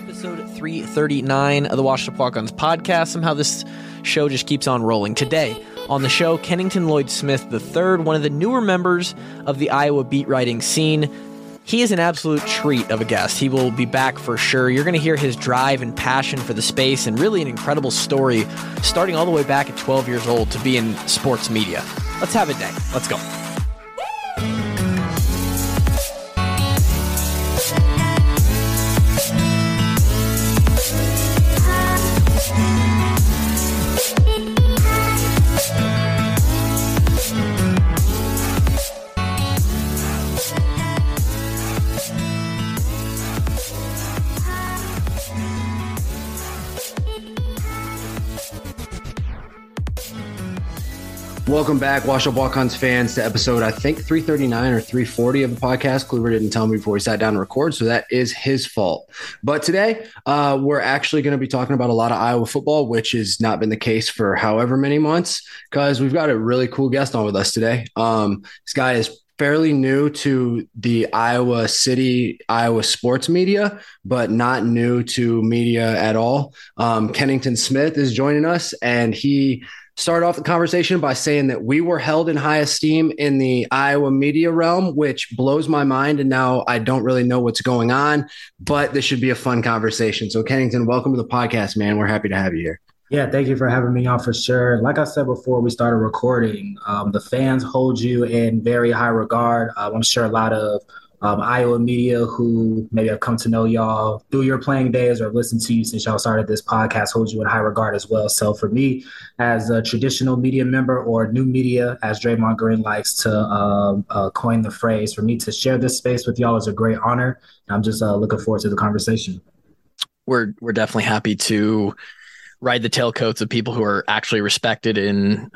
Episode 339 of the Washed Up Walk-Ons podcast. Somehow this show just keeps on rolling. Today on the show, Kennington Lloyd-Smith III, one of the newer members of the Iowa beat writing scene. He is an absolute treat of a guest. He will be back for sure. You're going to hear his drive and passion for the space and really an incredible story starting all the way back at 12 years old to be in sports media. Let's have a day. Let's go. Welcome back, Washed Up Walk-Ons fans, to episode, I think, 339 or 340 of the podcast. Kluver didn't tell me before he sat down to record, so that is his fault. But today, we're actually going to be talking about a lot of Iowa football, which has not been the case for however many months, because we've got a really cool guest on with us today. This guy is fairly new to the Iowa City, Iowa sports media, but not new to media at all. Kennington Smith is joining us, and he started off the conversation by saying that we were held in high esteem in the Iowa media realm, which blows my mind. And now I don't really know what's going on, but this should be a fun conversation. So Kennington, welcome to the podcast, man. We're happy to have you here. Yeah, thank you for having me on for sure. Like I said before we started recording, the fans hold you in very high regard. I'm sure a lot of Iowa media who maybe have come to know y'all through your playing days or listened to you since y'all started this podcast hold you in high regard as well. So for me, as a traditional media member or new media, as Draymond Green likes to coin the phrase, for me to share this space with y'all is a great honor. I'm just looking forward to the conversation. We're definitely happy to ride the tailcoats of people who are actually respected in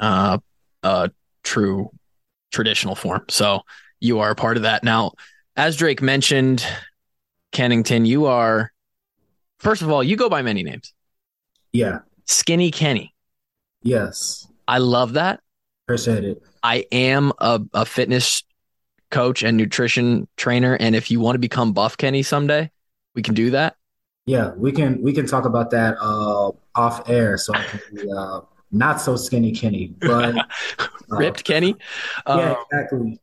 a true traditional form. So you are a part of that. Now, as Drake mentioned, Kennington, you are, first of all, you go by many names. Yeah. Skinny Kenny. Yes. I love that. Appreciate it. I am a fitness coach and nutrition trainer. And if you want to become Buff Kenny someday, we can do that. Yeah, we can talk about that off air. So I can be not so skinny Kenny, but ripped Kenny. Yeah, exactly.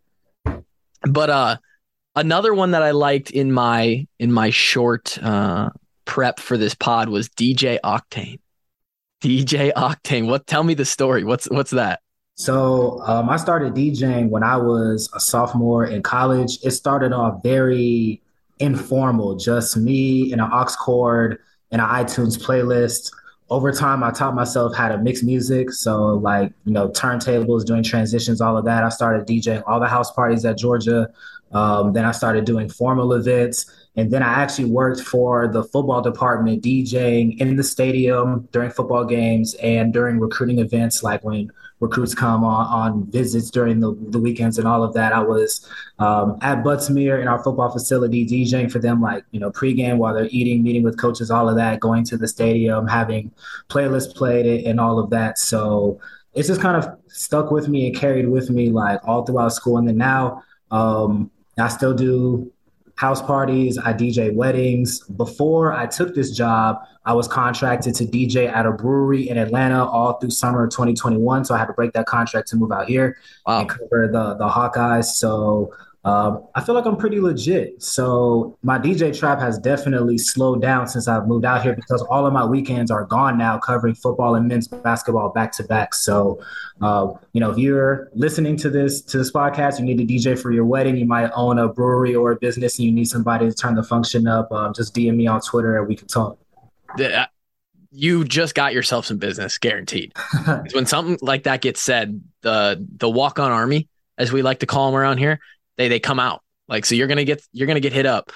But another one that I liked in my short prep for this pod was DJ Octane. DJ Octane. Tell me the story. What's that? So I started DJing when I was a sophomore in college. It started off very informal, just me and an aux cord and an iTunes playlist. Over time, I taught myself how to mix music. So turntables, doing transitions, all of that. I started DJing all the house parties at Georgia. Then I started doing formal events. And then I actually worked for the football department, DJing in the stadium during football games and during recruiting events, like when recruits come on visits during the weekends and all of that. I was at Butts-Mehre in our football facility, DJing for them, pregame while they're eating, meeting with coaches, all of that, going to the stadium, having playlists played and all of that. So it's just kind of stuck with me and carried with me all throughout school. And then now I still do house parties. I DJ weddings. Before I took this job, I was contracted to DJ at a brewery in Atlanta all through summer of 2021. So I had to break that contract to move out here and cover the Hawkeyes. So I feel like I'm pretty legit. So my DJ trap has definitely slowed down since I've moved out here because all of my weekends are gone now covering football and men's basketball back to back. So, if you're listening to this podcast, you need a DJ for your wedding. You might own a brewery or a business and you need somebody to turn the function up. Just DM me on Twitter and we can talk. You just got yourself some business, guaranteed. When something like that gets said, the walk-on army, as we like to call them around here, they come out. So you're gonna get hit up.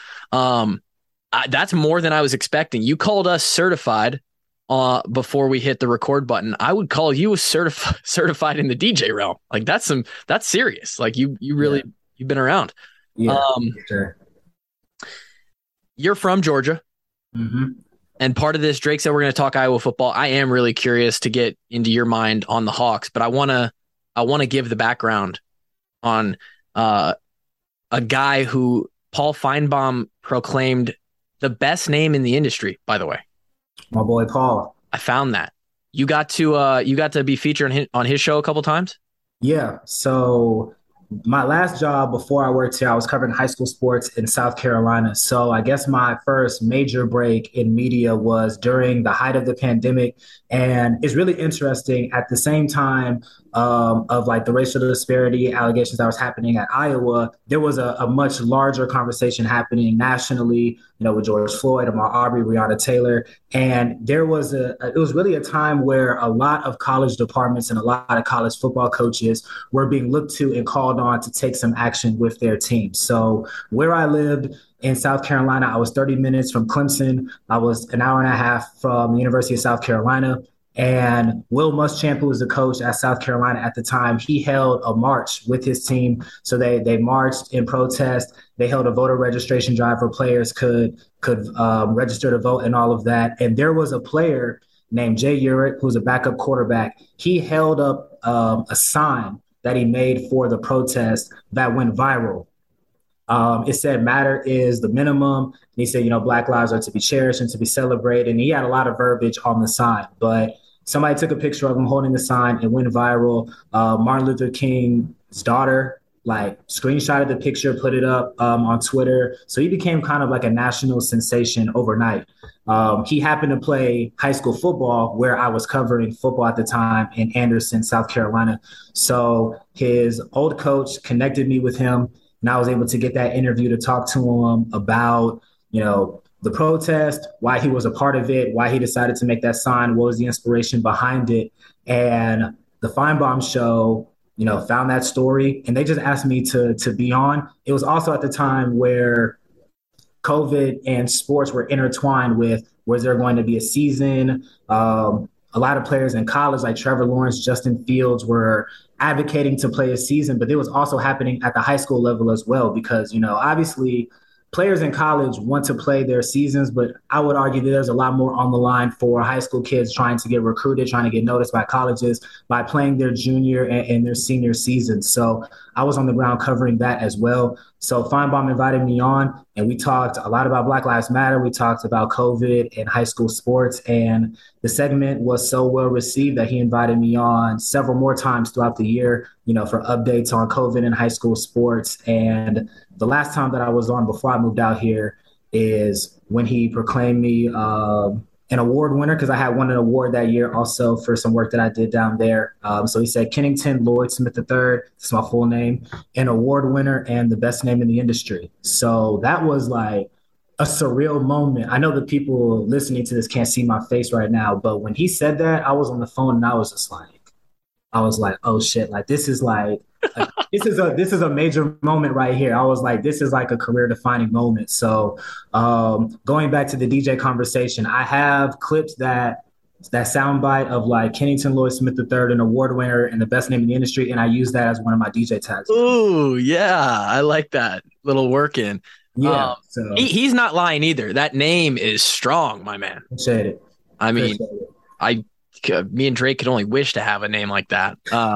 That's more than I was expecting. You called us certified before we hit the record button. I would call you certified in the DJ realm. That's serious. You really you've been around. Yeah, sure. You're from Georgia. Mm-hmm. And part of this, Drake said we're going to talk Iowa football. I am really curious to get into your mind on the Hawks, but I want to give the background on a guy who Paul Feinbaum proclaimed the best name in the industry, by the way. My boy Paul. I found that. You got to be featured on his show a couple times? Yeah. So my last job before I worked here, I was covering high school sports in South Carolina. So I guess my first major break in media was during the height of the pandemic. And it's really interesting at the same time of like the racial disparity allegations that was happening at Iowa, there was a much larger conversation happening nationally, with George Floyd, Ahmaud Arbery, Breonna Taylor. And it was really a time where a lot of college departments and a lot of college football coaches were being looked to and called on to take some action with their teams. So where I lived in South Carolina, I was 30 minutes from Clemson. I was an hour and a half from the University of South Carolina. And Will Muschamp, who was the coach at South Carolina at the time, he held a march with his team. So they marched in protest. They held a voter registration drive where players could register to vote and all of that. And there was a player named Jay Urich, who's a backup quarterback. He held up a sign that he made for the protest that went viral. It said matter is the minimum. And he said, Black lives are to be cherished and to be celebrated. And he had a lot of verbiage on the sign, but somebody took a picture of him holding the sign. It went viral. Martin Luther King's daughter screenshotted the picture, put it up on Twitter. So he became kind of like a national sensation overnight. He happened to play high school football where I was covering football at the time in Anderson, South Carolina. So his old coach connected me with him. And I was able to get that interview to talk to him about, the protest, why he was a part of it, why he decided to make that sign, what was the inspiration behind it. And the Feinbaum show, found that story and they just asked me to be on. It was also at the time where COVID and sports were intertwined with, was there going to be a season? A lot of players in college like Trevor Lawrence, Justin Fields were advocating to play a season, but it was also happening at the high school level as well because, obviously players in college want to play their seasons, but I would argue that there's a lot more on the line for high school kids trying to get recruited, trying to get noticed by colleges by playing their junior and their senior seasons. So I was on the ground covering that as well. So Feinbaum invited me on and we talked a lot about Black Lives Matter. We talked about COVID and high school sports, and the segment was so well received that he invited me on several more times throughout the year, for updates on COVID and high school sports. And the last time that I was on before I moved out here is when he proclaimed me an award winner, because I had won an award that year also for some work that I did down there. So he said Kennington Lloyd Smith III, that's my full name, an award winner and the best name in the industry. So that was like a surreal moment. I know the people listening to this can't see my face right now, but when he said that, I was on the phone and I was like, oh shit, like this is a major moment right here. I was like, this is like a career defining moment. So going back to the DJ conversation, I have clips that soundbite of like Kennington Lloyd Smith III, an award winner and the best name in the industry. And I use that as one of my DJ tags. Ooh, yeah. I like that little work in. Yeah. So he's not lying either. That name is strong, my man. Appreciate it. I mean, me and Drake could only wish to have a name like that.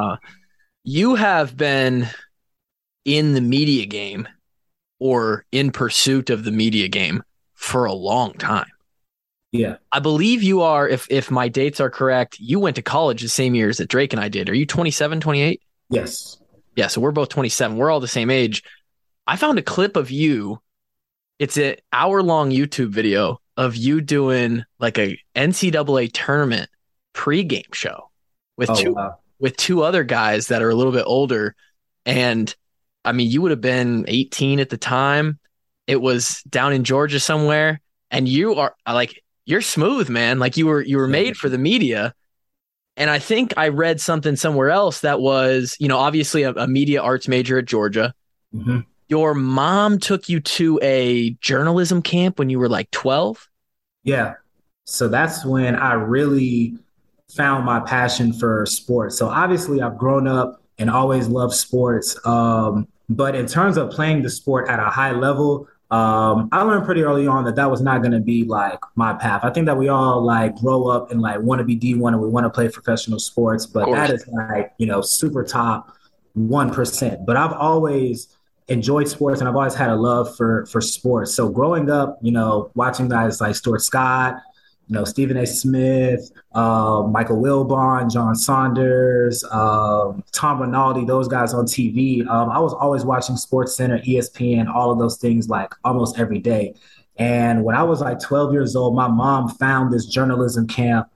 You have been in the media game or in pursuit of the media game for a long time. Yeah. I believe you are, if my dates are correct, you went to college the same years that Drake and I did. Are you 27, 28? Yes. Yeah, so we're both 27. We're all the same age. I found a clip of you. It's an hour-long YouTube video of you doing like a NCAA tournament pregame show with two other guys that are a little bit older. And I mean, you would have been 18 at the time. It was down in Georgia somewhere. And you are like, you're smooth, man. Like you were made for the media. And I think I read something somewhere else that was, obviously a media arts major at Georgia. Mm-hmm. Your mom took you to a journalism camp when you were like 12. Yeah. So that's when I really found my passion for sports. So obviously I've grown up and always loved sports. But in terms of playing the sport at a high level, I learned pretty early on that was not going to be like my path. I think that we all like grow up and like want to be D1 and we want to play professional sports, but that is like, super top 1%. But I've always enjoyed sports, and I've always had a love for sports. So growing up, watching guys like Stuart Scott, Stephen A. Smith, Michael Wilbon, John Saunders, Tom Rinaldi, those guys on TV. I was always watching SportsCenter, ESPN, all of those things like almost every day. And when I was like 12 years old, my mom found this journalism camp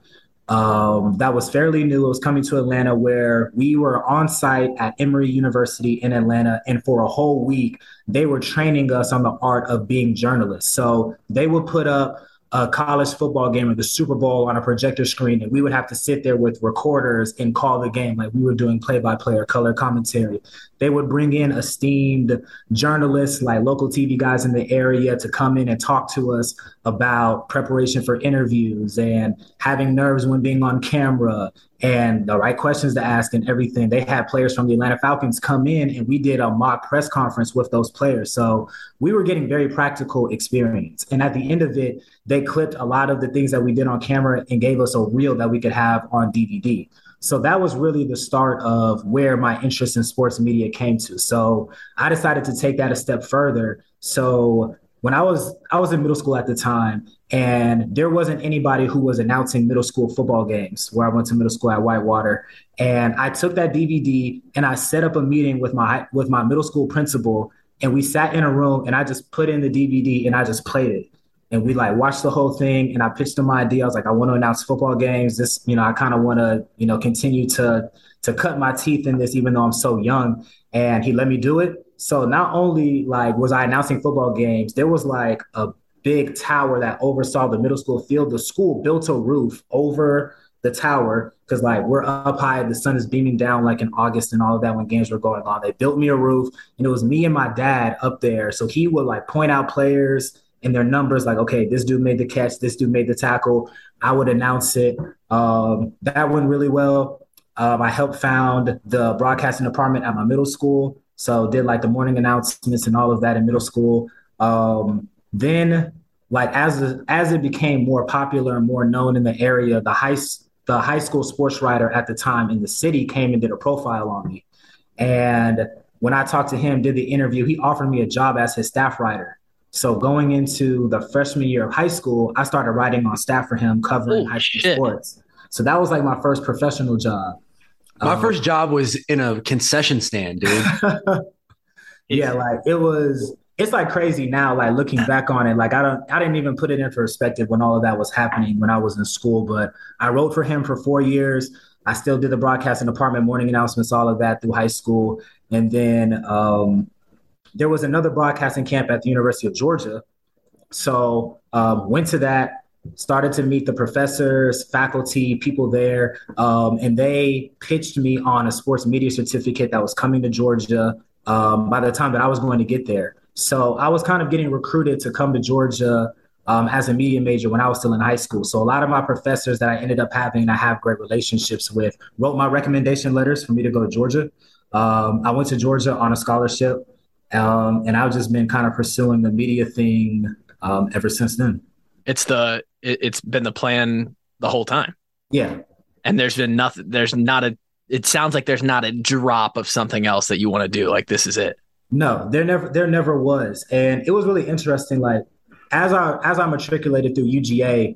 that was fairly new. It was coming to Atlanta, where we were on site at Emory University in Atlanta. And for a whole week, they were training us on the art of being journalists. So they would put up a college football game or the Super Bowl on a projector screen, and we would have to sit there with recorders and call the game like we were doing play-by-play or color commentary. They would bring in esteemed journalists like local TV guys in the area to come in and talk to us about preparation for interviews and having nerves when being on camera and the right questions to ask and everything. They had players from the Atlanta Falcons come in, and we did a mock press conference with those players. So we were getting very practical experience. And at the end of it, they clipped a lot of the things that we did on camera and gave us a reel that we could have on DVD. So that was really the start of where my interest in sports media came to. So I decided to take that a step further. So when I was in middle school at the time, and there wasn't anybody who was announcing middle school football games where I went to middle school at Whitewater. And I took that DVD and I set up a meeting with my middle school principal, and we sat in a room and I just put in the DVD and I just played it. And we like watched the whole thing, and I pitched him my idea. I was like, I want to announce football games. This, I kind of want to, continue to cut my teeth in this, even though I'm so young. And he let me do it. So not only like was I announcing football games, there was like a big tower that oversaw the middle school field. The school built a roof over the tower because like we're up high, the sun is beaming down like in August and all of that when games were going on. They built me a roof, and it was me and my dad up there. So he would like point out players and their numbers, like, okay, this dude made the catch, this dude made the tackle. I would announce it. That went really well. I helped found the broadcasting department at my middle school. So did like the morning announcements and all of that in middle school. Then like as it became more popular and more known in the area, the high school sports writer at the time in the city came and did a profile on me. And when I talked to him, did the interview, he offered me a job as his staff writer. So going into the freshman year of high school, I started writing on staff for him, covering high school sports. So that was like my first professional job. My first job was in a concession stand, dude. Yeah, like it's like crazy now, like looking back on it. Like I didn't even put it in perspective when all of that was happening when I was in school, but I wrote for him for 4 years. I still did the broadcasting department, morning announcements, all of that through high school. And then there was another broadcasting camp at the University of Georgia. So went to that, started to meet the professors, faculty, people there, and they pitched me on a sports media certificate that was coming to Georgia by the time that I was going to get there. So I was kind of getting recruited to come to Georgia as a media major when I was still in high school. So a lot of my professors that I ended up having and I have great relationships with wrote my recommendation letters for me to go to Georgia. I went to Georgia on a scholarship. And I've just been kind of pursuing the media thing ever since then. It's been the plan the whole time. Yeah. And there's been nothing, it sounds like there's not a drop of something else that you want to do. Like, this is it. No, there never was. And it was really interesting. Like as I matriculated through UGA,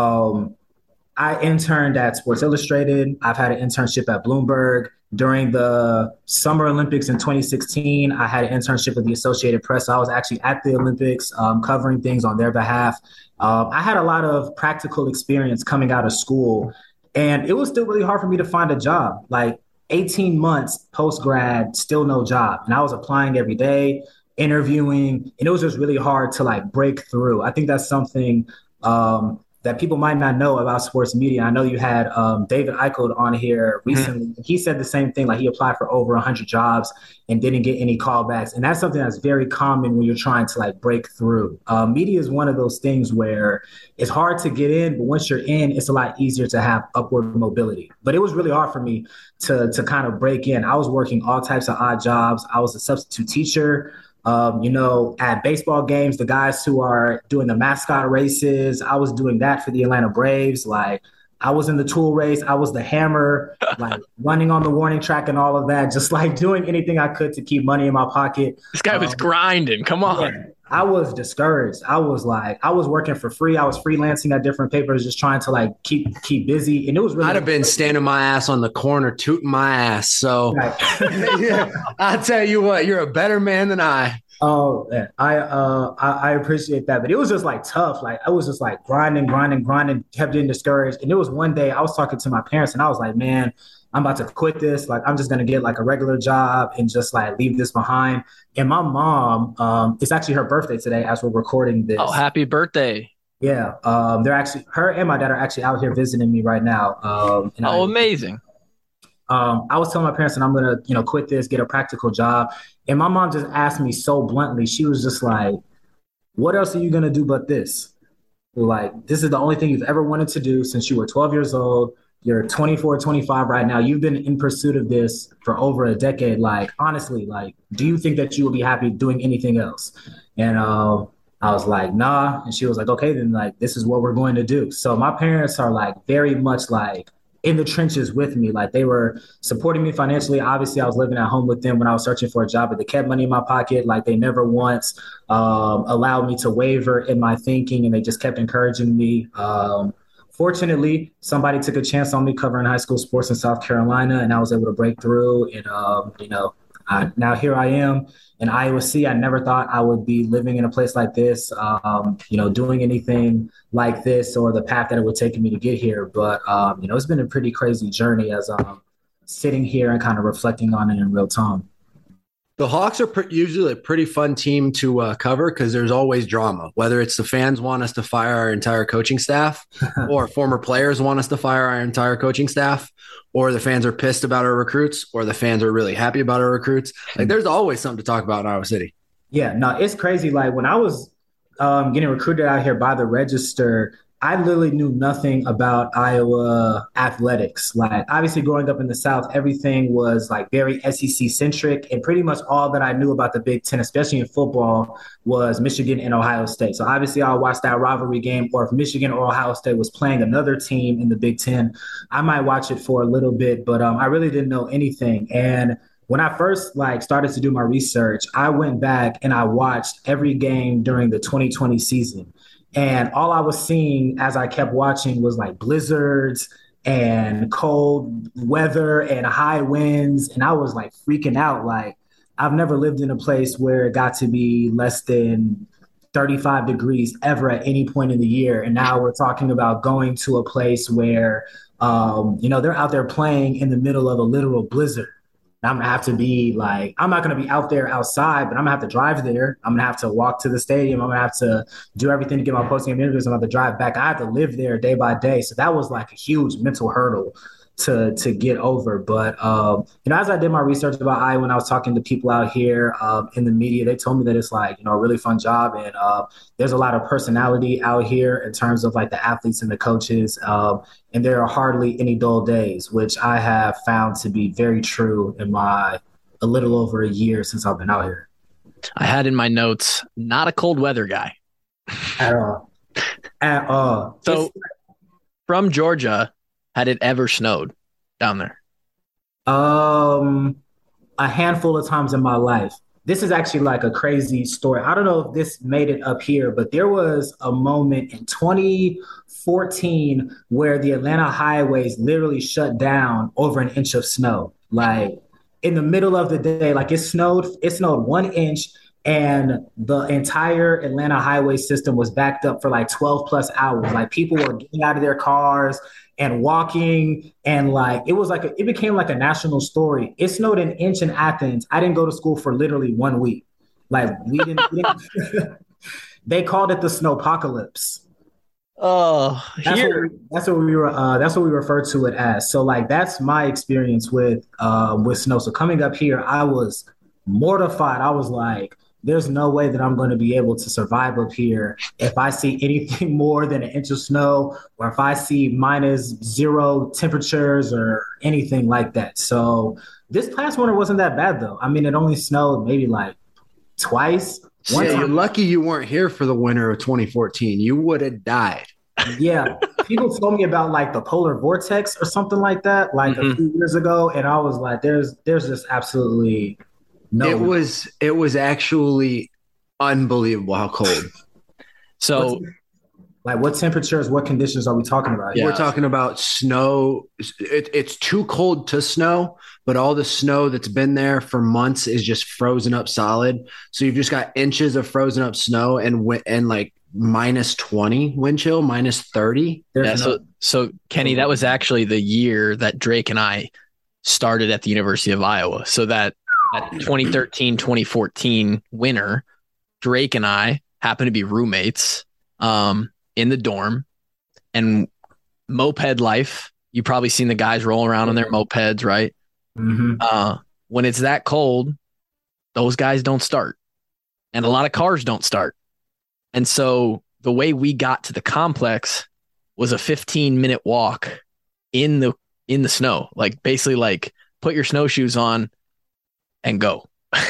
I interned at Sports Illustrated. I've had an internship at Bloomberg. During the Summer Olympics in 2016, I had an internship with the Associated Press. So I was actually at the Olympics covering things on their behalf. I had a lot of practical experience coming out of school, and it was still really hard for me to find a job. Like 18 months post-grad, still no job. And I was applying every day, interviewing, and it was just really hard to like break through. I think that's something that people might not know about sports media. I know you had David Eichel on here recently. Mm-hmm. He said the same thing, like he applied for over 100 jobs and didn't get any callbacks. And that's something that's very common when you're trying to like break through. Media is one of those things where it's hard to get in, but once you're in, it's a lot easier to have upward mobility. But it was really hard for me to kind of break in. I was working all types of odd jobs. I was a substitute teacher. At baseball games, the guys who are doing the mascot races, I was doing that for the Atlanta Braves. Like I was in the tool race. I was the hammer, like running on the warning track and all of that, just like doing anything I could to keep money in my pocket. This guy was grinding. Come on. Yeah, I was discouraged. I was working for free. I was freelancing at different papers, just trying to like keep busy. And it was really. I'd have been standing my ass on the corner, tooting my ass. So yeah, I'll tell you what, you're a better man than I. Oh, man. I appreciate that, but it was just like tough. Like I was just like grinding, kept getting discouraged. And it was one day I was talking to my parents, and I was like, "Man, I'm about to quit this. Like I'm just gonna get like a regular job and just like leave this behind." And my mom, it's actually her birthday today as we're recording this. Oh, happy birthday! Yeah, they're actually her and my dad are actually out here visiting me right now. Amazing. I was telling my parents that I'm gonna, quit this, get a practical job. And my mom just asked me so bluntly, she was just like, "What else are you gonna do but this? Like, this is the only thing you've ever wanted to do since you were 12 years old. You're 24, 25 right now. You've been in pursuit of this for over a decade. Like, honestly, like, do you think that you will be happy doing anything else?" And I was like, "Nah." And she was like, "Okay, then like, this is what we're going to do." So my parents are like very much like in the trenches with me. Like they were supporting me financially. Obviously, I was living at home with them when I was searching for a job, but they kept money in my pocket. Like they never once allowed me to waver in my thinking, and they just kept encouraging me. Fortunately, somebody took a chance on me covering high school sports in South Carolina, and I was able to break through. And now here I am in Iowa City. I never thought I would be living in a place like this, doing anything like this or the path that it would take me to get here. But, it's been a pretty crazy journey as I'm sitting here and kind of reflecting on it in real time. The Hawks are usually a pretty fun team to cover because there's always drama, whether it's the fans want us to fire our entire coaching staff or former players want us to fire our entire coaching staff, or the fans are pissed about our recruits, or the fans are really happy about our recruits. Like there's always something to talk about in Iowa City. Yeah, no, it's crazy. Like when I was getting recruited out here by the Register, I literally knew nothing about Iowa athletics. Like obviously growing up in the South, everything was like very SEC centric. And pretty much all that I knew about the Big Ten, especially in football, was Michigan and Ohio State. So obviously I'll watch that rivalry game, or if Michigan or Ohio State was playing another team in the Big Ten, I might watch it for a little bit, but I really didn't know anything. And when I first started to do my research, I went back and I watched every game during the 2020 season. And all I was seeing as I kept watching was like blizzards and cold weather and high winds. And I was like freaking out. Like I've never lived in a place where it got to be less than 35 degrees ever at any point in the year. And now we're talking about going to a place where, they're out there playing in the middle of a literal blizzard. I'm going to have to be like, I'm not going to be out there outside, but I'm going to have to drive there. I'm going to have to walk to the stadium. I'm going to have to do everything to get my post-game interviews. I'm going to have to drive back. I have to live there day by day. So that was like a huge mental hurdle to get over. But, as I did my research about Iowa, when I was talking to people out here in the media, they told me that it's like, a really fun job. And there's a lot of personality out here in terms of like the athletes and the coaches. And there are hardly any dull days, which I have found to be very true in a little over a year since I've been out here. I had in my notes, not a cold weather guy. At all. At all. So from Georgia, had it ever snowed down there? A handful of times in my life. This is actually like a crazy story. I don't know if this made it up here, but there was a moment in 2014 where the Atlanta highways literally shut down over an inch of snow. Like in the middle of the day, like it snowed 1 inch and the entire Atlanta highway system was backed up for like 12 plus hours. Like people were getting out of their cars and walking, and like it became like a national story. It snowed an inch in Athens. I didn't go to school for literally 1 week. Like we didn't they called it the snowpocalypse. Oh, that's what we refer to it as. So like that's my experience with snow. So coming up here, I was mortified. I was like, there's no way that I'm going to be able to survive up here if I see anything more than an inch of snow, or if I see -0 temperatures or anything like that. So this past winter wasn't that bad though. I mean, it only snowed maybe like twice. You're lucky you weren't here for the winter of 2014. You would have died. Yeah. people told me about like the polar vortex or something like that, like a few years ago, and I was like, there's just absolutely no. It was actually unbelievable how cold. So, like, what temperatures, what conditions are we talking about? We're talking about snow. It's too cold to snow, but all the snow that's been there for months is just frozen up solid. So you've just got inches of frozen up snow and like minus 20 wind chill, minus 30. So Kenny, that was actually the year that Drake and I started at the University of Iowa. So that 2013, 2014 winter, Drake and I happened to be roommates in the dorm, and moped life. You've probably seen the guys rolling around on their mopeds, right? When it's that cold, those guys don't start, and a lot of cars don't start. And so the way we got to the complex was a 15-minute walk in the snow. Like basically like put your snowshoes on and go.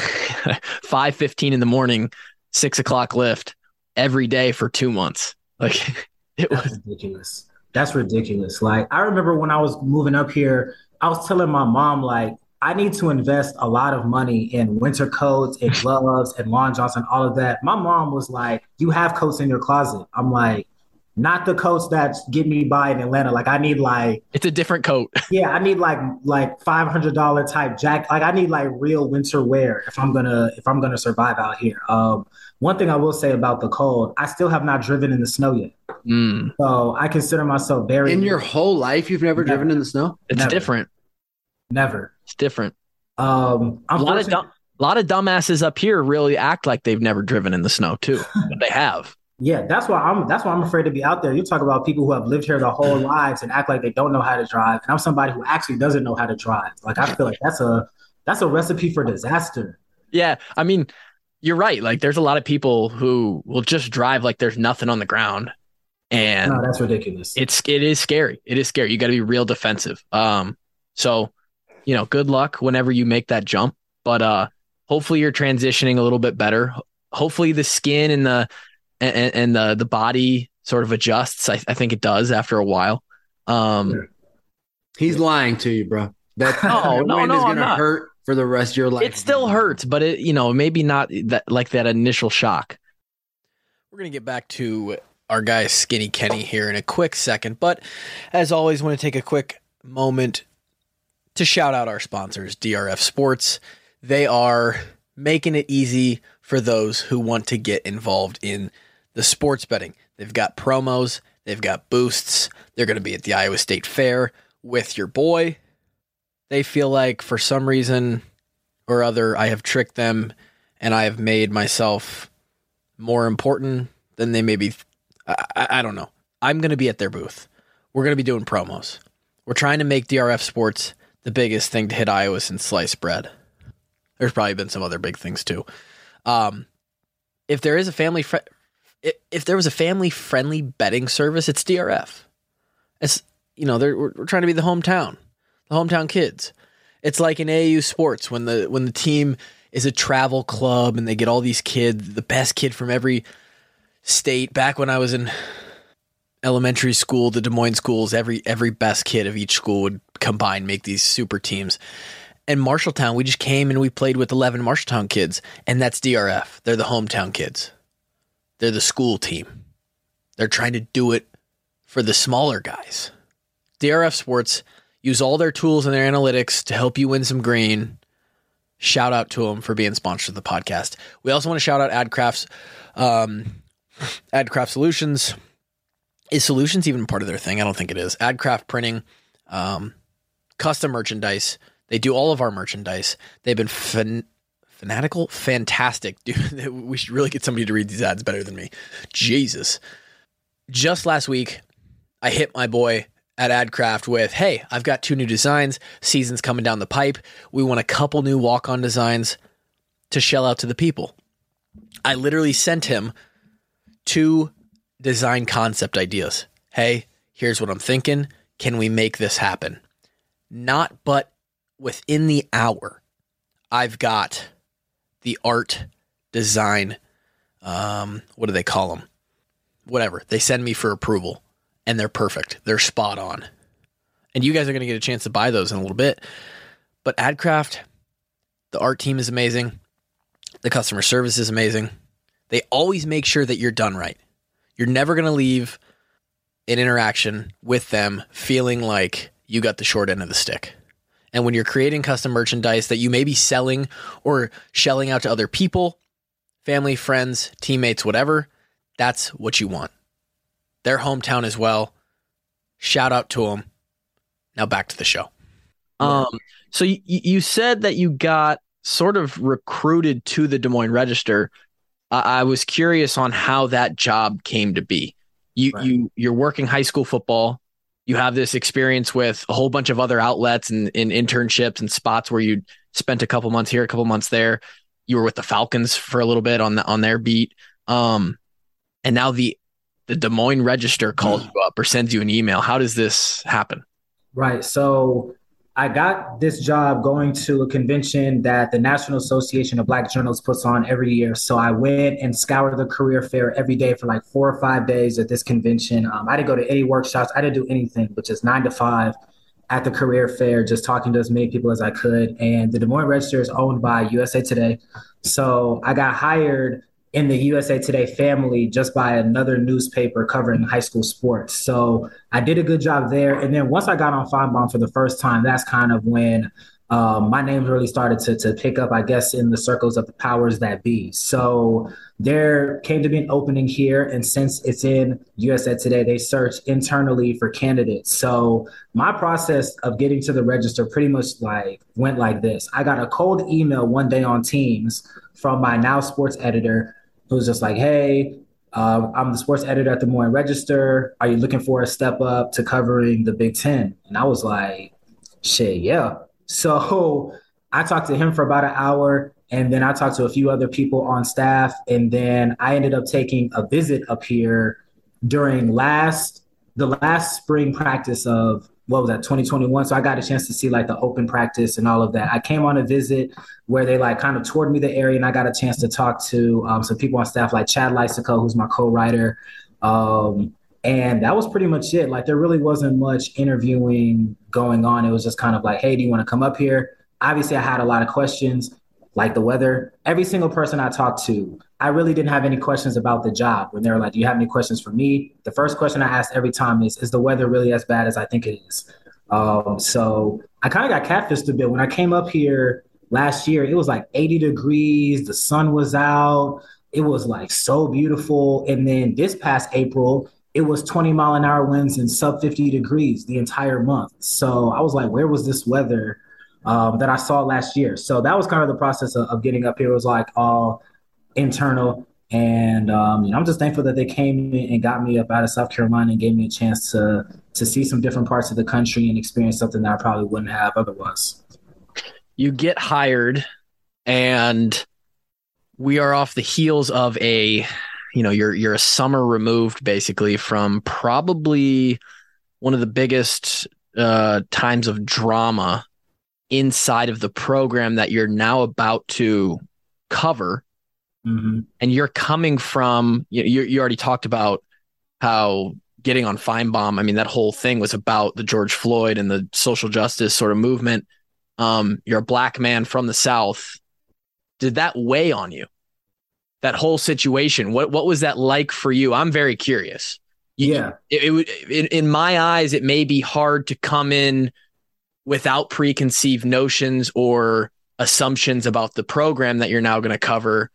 5:15 in the morning, 6 o'clock lift every day for 2 months. Like That's ridiculous. That's ridiculous. Like I remember when I was moving up here, I was telling my mom, like, I need to invest a lot of money in winter coats and gloves and lawn jackets and all of that. My mom was like, you have coats in your closet. I'm like, not the coats that get me by in Atlanta. Like I need like it's a different coat. Yeah, I need like $500 type jacket. Like I need like real winter wear if I'm gonna survive out here. One thing I will say about the cold, I still have not driven in the snow yet. So I consider myself very. In your whole life, you've never driven in the snow? It's different. Never. It's different. A lot of dumbasses up here really act like they've never driven in the snow too, but they have. Yeah, that's why I'm afraid to be out there. You talk about people who have lived here their whole lives and act like they don't know how to drive, and I'm somebody who actually doesn't know how to drive. Like I feel like that's a recipe for disaster. Yeah, I mean, you're right. Like there's a lot of people who will just drive like there's nothing on the ground, and no, that's ridiculous. It is scary. It is scary. You got to be real defensive. So, good luck whenever you make that jump. But hopefully you're transitioning a little bit better. Hopefully the skin and the body sort of adjusts. I think it does after a while. He's lying to you, bro. That wind is gonna hurt for the rest of your life. It still hurts, but it maybe not that initial shock. We're gonna get back to our guy Skinny Kenny here in a quick second, but as always, want to take a quick moment to shout out our sponsors, DRF Sports. They are making it easy for those who want to get involved in the sports betting. They've got promos, they've got boosts. They're going to be at the Iowa State Fair with your boy. They feel like for some reason or other, I have tricked them and I have made myself more important than they maybe. I don't know. I'm going to be at their booth. We're going to be doing promos. We're trying to make DRF Sports the biggest thing to hit Iowa since sliced bread. There's probably been some other big things too. If there is if there was a family-friendly betting service, it's DRF. It's we're trying to be the hometown kids. It's like in AAU sports when the team is a travel club and they get all these kids, the best kid from every state. Back when I was in elementary school, the Des Moines schools, every best kid of each school would combine, make these super teams. And Marshalltown, we just came and we played with 11 Marshalltown kids, and that's DRF. They're the hometown kids. They're the school team. They're trying to do it for the smaller guys. DRF Sports use all their tools and their analytics to help you win some green. Shout out to them for being sponsored of the podcast. We also want to shout out AdCrafts. AdCraft Solutions. Is Solutions even part of their thing? I don't think it is. AdCraft Printing, custom merchandise. They do all of our merchandise. They've been fantastic. Dude, we should really get somebody to read these ads better than me. Jesus. Just last week, I hit my boy at AdCraft with, hey, I've got 2 new designs. Season's coming down the pipe. We want a couple new walk-on designs to shell out to the people. I literally sent him 2 design concept ideas. Hey, here's what I'm thinking. Can we make this happen? Not but within the hour, I've got the art design. What do they call them? Whatever. They send me for approval. and they're perfect. They're spot on. And you guys are going to get a chance to buy those in a little bit. But AdCraft, the art team is amazing. The customer service is amazing. They always make sure that you're done right. You're never going to leave an interaction with them feeling like you got the short end of the stick. And when you're creating custom merchandise that you may be selling or shelling out to other people, family, friends, teammates, whatever, that's what you want. Their hometown as well. Shout out to them. Now back to the show. So you said that you got sort of recruited to the Des Moines Register. I was curious on how that job came to be. You're working high school football. You have this experience with a whole bunch of other outlets and in internships and spots where you spent a couple months here, a couple months there. You were with the Falcons for a little bit on their beat. And now the Des Moines Register calls you up or sends you an email. How does this happen? Right. So I got this job going to a convention that the National Association of Black Journalists puts on every year. So I went and scoured the career fair every day for like 4 or 5 days at this convention. I didn't go to any workshops. I didn't do anything but just 9 to 5 at the career fair, just talking to as many people as I could. And the Des Moines Register is owned by USA Today. So I got hired in the USA Today family just by another newspaper covering high school sports. So I did a good job there. And then once I got on Feinbaum for the first time, that's kind of when my name really started to pick up, I guess, in the circles of the powers that be. So there came to be an opening here. And since it's in USA Today, they search internally for candidates. So my process of getting to the Register pretty much went like this. I got a cold email one day on Teams from my now sports editor, who was just like, hey, I'm the sports editor at the Des Moines Register. Are you looking for a step up to covering the Big Ten? And I was like, shit, yeah. So I talked to him for about an hour, and then I talked to a few other people on staff. And then I ended up taking a visit up here during the last spring practice of, 2021. So I got a chance to see like the open practice and all of that. I came on a visit where they like kind of toured me the area, and I got a chance to talk to some people on staff like Chad Lysico, who's my co-writer. And that was pretty much it. Like there really wasn't much interviewing going on. It was just kind of like, hey, do you want to come up here? Obviously I had a lot of questions like the weather. Every single person I talked to, I really didn't have any questions about the job. When they were like, do you have any questions for me? The first question I asked every time is the weather really as bad as I think it is? So I kind of got catfished a bit. When I came up here last year, it was like 80 degrees. The sun was out. It was like so beautiful. And then this past April, it was 20-mile-an-hour winds and sub 50 degrees the entire month. So I was like, where was this weather that I saw last year? So that was kind of the process of getting up here. It was like all internal. And I'm just thankful that they came in and got me up out of South Carolina and gave me a chance to see some different parts of the country and experience something that I probably wouldn't have otherwise. You get hired, and we are off the heels of you're a summer removed basically from probably one of the biggest times of drama inside of the program that you're now about to cover. Mm-hmm. And you're coming from, you already talked about how getting on Feinbaum, I mean, that whole thing was about the George Floyd and the social justice sort of movement. You're a black man from the South. Did that weigh on you? That whole situation? What was that like for you? I'm very curious. Yeah. It would, in my eyes, it may be hard to come in without preconceived notions or assumptions about the program that you're now going to cover.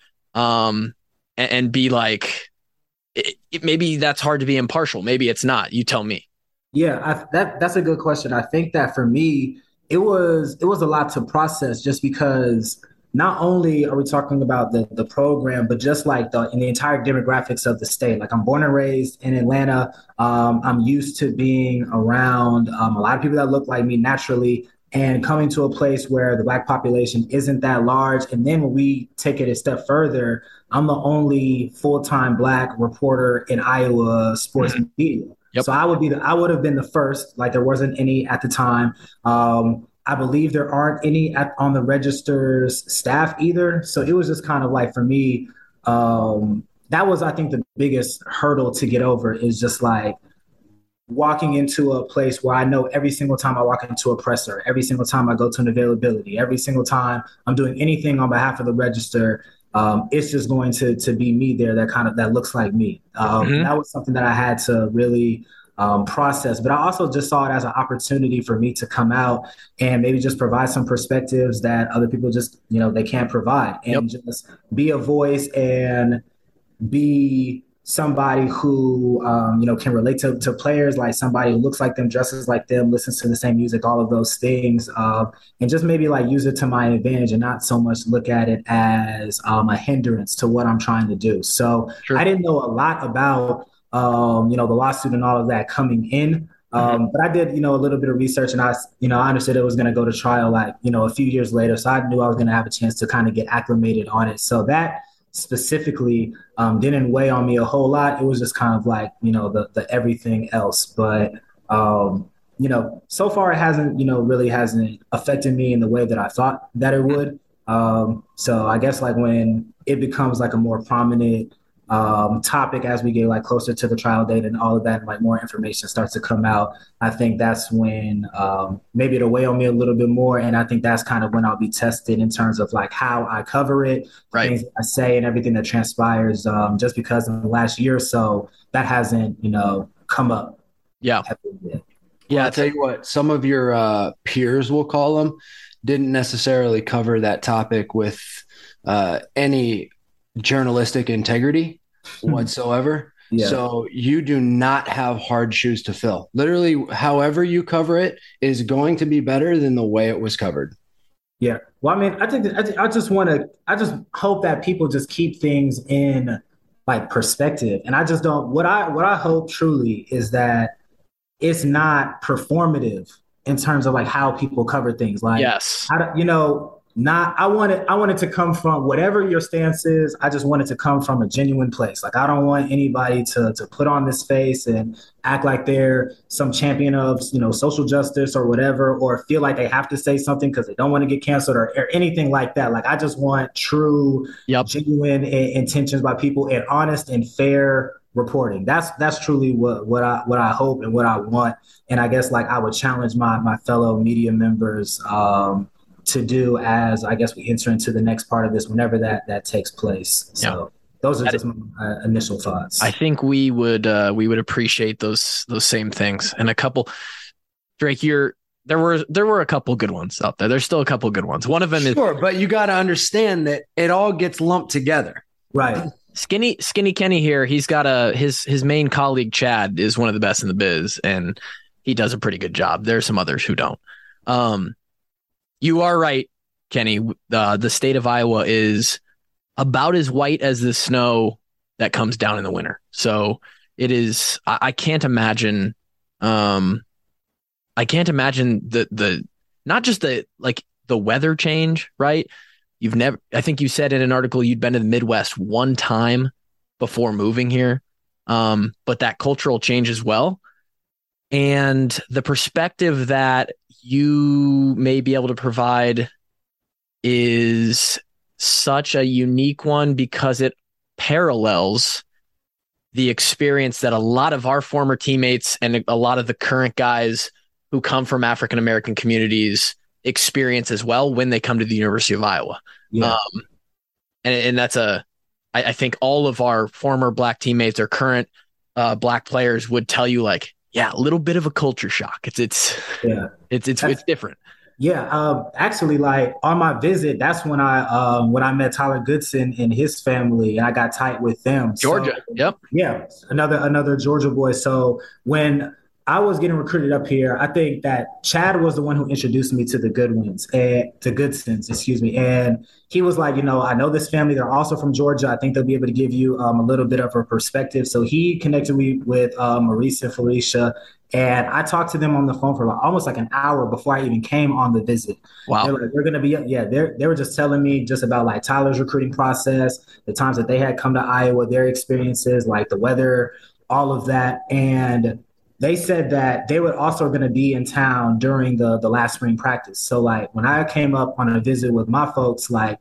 And be like, maybe that's hard to be impartial. Maybe it's not. You tell me. Yeah, that's a good question. I think that for me, it was a lot to process, just because not only are we talking about the program, but just like in the entire demographics of the state. Like I'm born and raised in Atlanta. I'm used to being around a lot of people that look like me naturally, and coming to a place where the Black population isn't that large. And then when we take it a step further, I'm the only full-time Black reporter in Iowa sports media. Yep. So I would have been the first. Like there wasn't any at the time. I believe there aren't any on the Register's staff either. So it was just kind of like, for me, that was, I think, the biggest hurdle to get over, is just like, walking into a place where I know every single time I walk into a presser, every single time I go to an availability, every single time I'm doing anything on behalf of the register, it's just going to be me there that looks like me. And that was something that I had to really process. But I also just saw it as an opportunity for me to come out and maybe just provide some perspectives that other people just, they can't provide, and just be a voice and be somebody who, can relate to players, like somebody who looks like them, dresses like them, listens to the same music, all of those things, and just maybe like use it to my advantage and not so much look at it as a hindrance to what I'm trying to do. So sure. I didn't know a lot about, the lawsuit and all of that coming in. But I did, a little bit of research, and I understood it was going to go to trial, like, a few years later. So I knew I was going to have a chance to kind of get acclimated on it. So that specifically didn't weigh on me a whole lot. It was just kind of like, the everything else. But, so far it hasn't, really hasn't affected me in the way that I thought that it would. So I guess like when it becomes like a more prominent topic as we get like closer to the trial date and all of that, and like more information starts to come out, I think that's when maybe it'll weigh on me a little bit more. And I think that's kind of when I'll be tested in terms of like how I cover it, right, things I say and everything that transpires, just because in the last year or so that hasn't, come up. Yeah. I'll tell you what, some of your peers, we'll call them, didn't necessarily cover that topic with any journalistic integrity whatsoever. Yeah. So you do not have hard shoes to fill. Literally, however you cover it is going to be better than the way it was covered. Yeah. Well, I mean, I think I just hope that people just keep things in like perspective. And I just don't, what I hope truly is that it's not performative in terms of like how people cover things. Like, yes, I want it to come from whatever your stance is. I just want it to come from a genuine place. Like, I don't want anybody to put on this face and act like they're some champion of, social justice or whatever, or feel like they have to say something because they don't want to get canceled or anything like that. Like, I just want true, genuine intentions by people and honest and fair reporting. That's truly what I hope and what I want. And I guess like I would challenge my fellow media members, to do as I guess we enter into the next part of this, whenever that takes place. So those are just my initial thoughts. I think we would appreciate those same things. And a couple, Drake, there were a couple good ones out there. There's still a couple good ones. One of them is sure, but you got to understand that it all gets lumped together, right? Skinny Kenny here. He's got his main colleague Chad is one of the best in the biz, and he does a pretty good job. There's some others who don't. You are right, Kenny. The state of Iowa is about as white as the snow that comes down in the winter. So it is. I can't imagine. I can't imagine the not just the weather change. Right? I think you said in an article you'd been to the Midwest one time before moving here. But that cultural change as well, and the perspective that you may be able to provide is such a unique one because it parallels the experience that a lot of our former teammates and a lot of the current guys who come from African-American communities experience as well when they come to the University of Iowa. Yeah. And that's I think all of our former Black teammates or current Black players would tell you like, yeah, a little bit of a culture shock. It's different. Yeah. Actually, like on my visit, that's when I met Tyler Goodson and his family, and I got tight with them. Georgia. So, yep. Yeah. Another Georgia boy. So when I was getting recruited up here, I think that Chad was the one who introduced me to the Goodsons, excuse me. And he was like, I know this family. They're also from Georgia. I think they'll be able to give you a little bit of a perspective. So he connected me with Maurice and Felicia. And I talked to them on the phone for almost like an hour before I even came on the visit. Wow. They're going to be, they were just telling me just about like Tyler's recruiting process, the times that they had come to Iowa, their experiences, like the weather, all of that. And they said that they were also going to be in town during the last spring practice. So like when I came up on a visit with my folks, like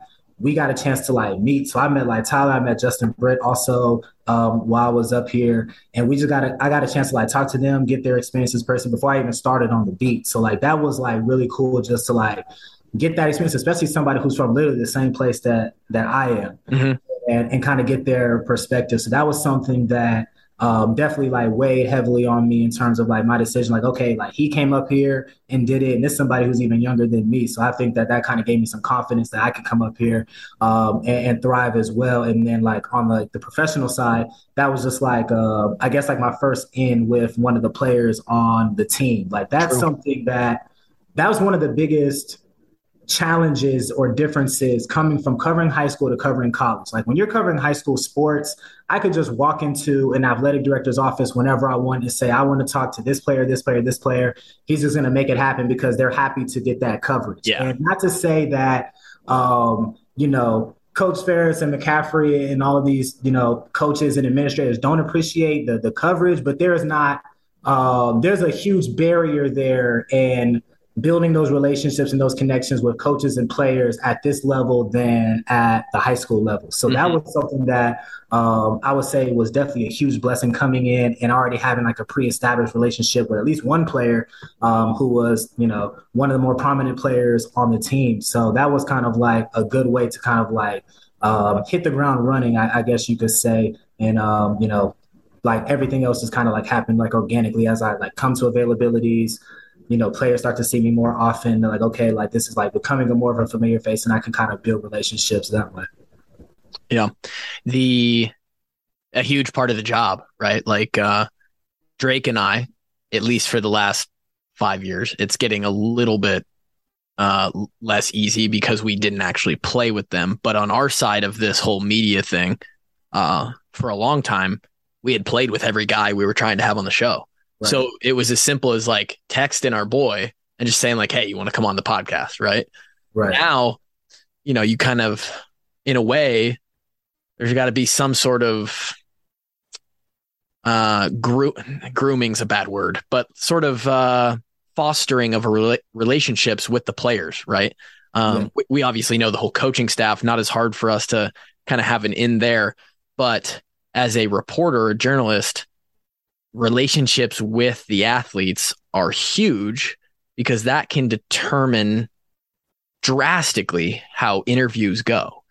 we got a chance to like meet. So I met like Tyler, I met Justin Britt also while I was up here. And I got a chance to like talk to them, get their experiences personally before I even started on the beat. So like that was like really cool just to like get that experience, especially somebody who's from literally the same place that I am, and kind of get their perspective. So that was something that definitely like weighed heavily on me in terms of like my decision. Like, okay, like he came up here and did it, and this is somebody who's even younger than me. So I think that kind of gave me some confidence that I could come up here and thrive as well. And then like on the professional side, that was just like I guess like my first in with one of the players on the team. Like that's something that was one of the biggest challenges or differences coming from covering high school to covering college. Like when you're covering high school sports, I could just walk into an athletic director's office whenever I want to say, I want to talk to this player, this player, this player. He's just going to make it happen because they're happy to get that coverage. Yeah. And not to say that, Coach Ferris and McCaffrey and all of these, coaches and administrators don't appreciate the coverage, but there's a huge barrier there, and building those relationships and those connections with coaches and players at this level than at the high school level. So that was something that I would say was definitely a huge blessing coming in and already having like a pre-established relationship with at least one player who was, one of the more prominent players on the team. So that was kind of like a good way to kind of like hit the ground running, I guess you could say. And, like everything else just kind of like happened like organically as I like come to availabilities. Players start to see me more often. They're like, okay, like this is like becoming a more of a familiar face, and I can kind of build relationships that way. Yeah. A huge part of the job, right? Like Drake and I, at least for the last 5 years, it's getting a little bit less easy because we didn't actually play with them. But on our side of this whole media thing, for a long time, we had played with every guy we were trying to have on the show. Right. So it was as simple as like texting our boy and just saying like, hey, you want to come on the podcast, right? Right. Now, you kind of, in a way, there's got to be some sort of grooming's a bad word, but sort of fostering of relationships with the players, right? We obviously know the whole coaching staff, not as hard for us to kind of have an in there, but as a reporter, a journalist, relationships with the athletes are huge because that can determine drastically how interviews go.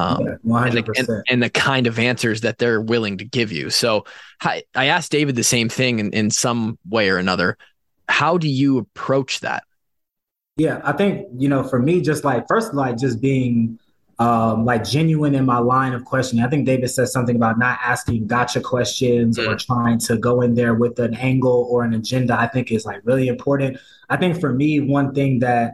100%. And the kind of answers that they're willing to give you. So I asked David the same thing in some way or another. How do you approach that? Yeah, I think, for me, just like first, like just being like genuine in my line of questioning. I think David said something about not asking gotcha questions or trying to go in there with an angle or an agenda. I think is like really important. I think for me, one thing that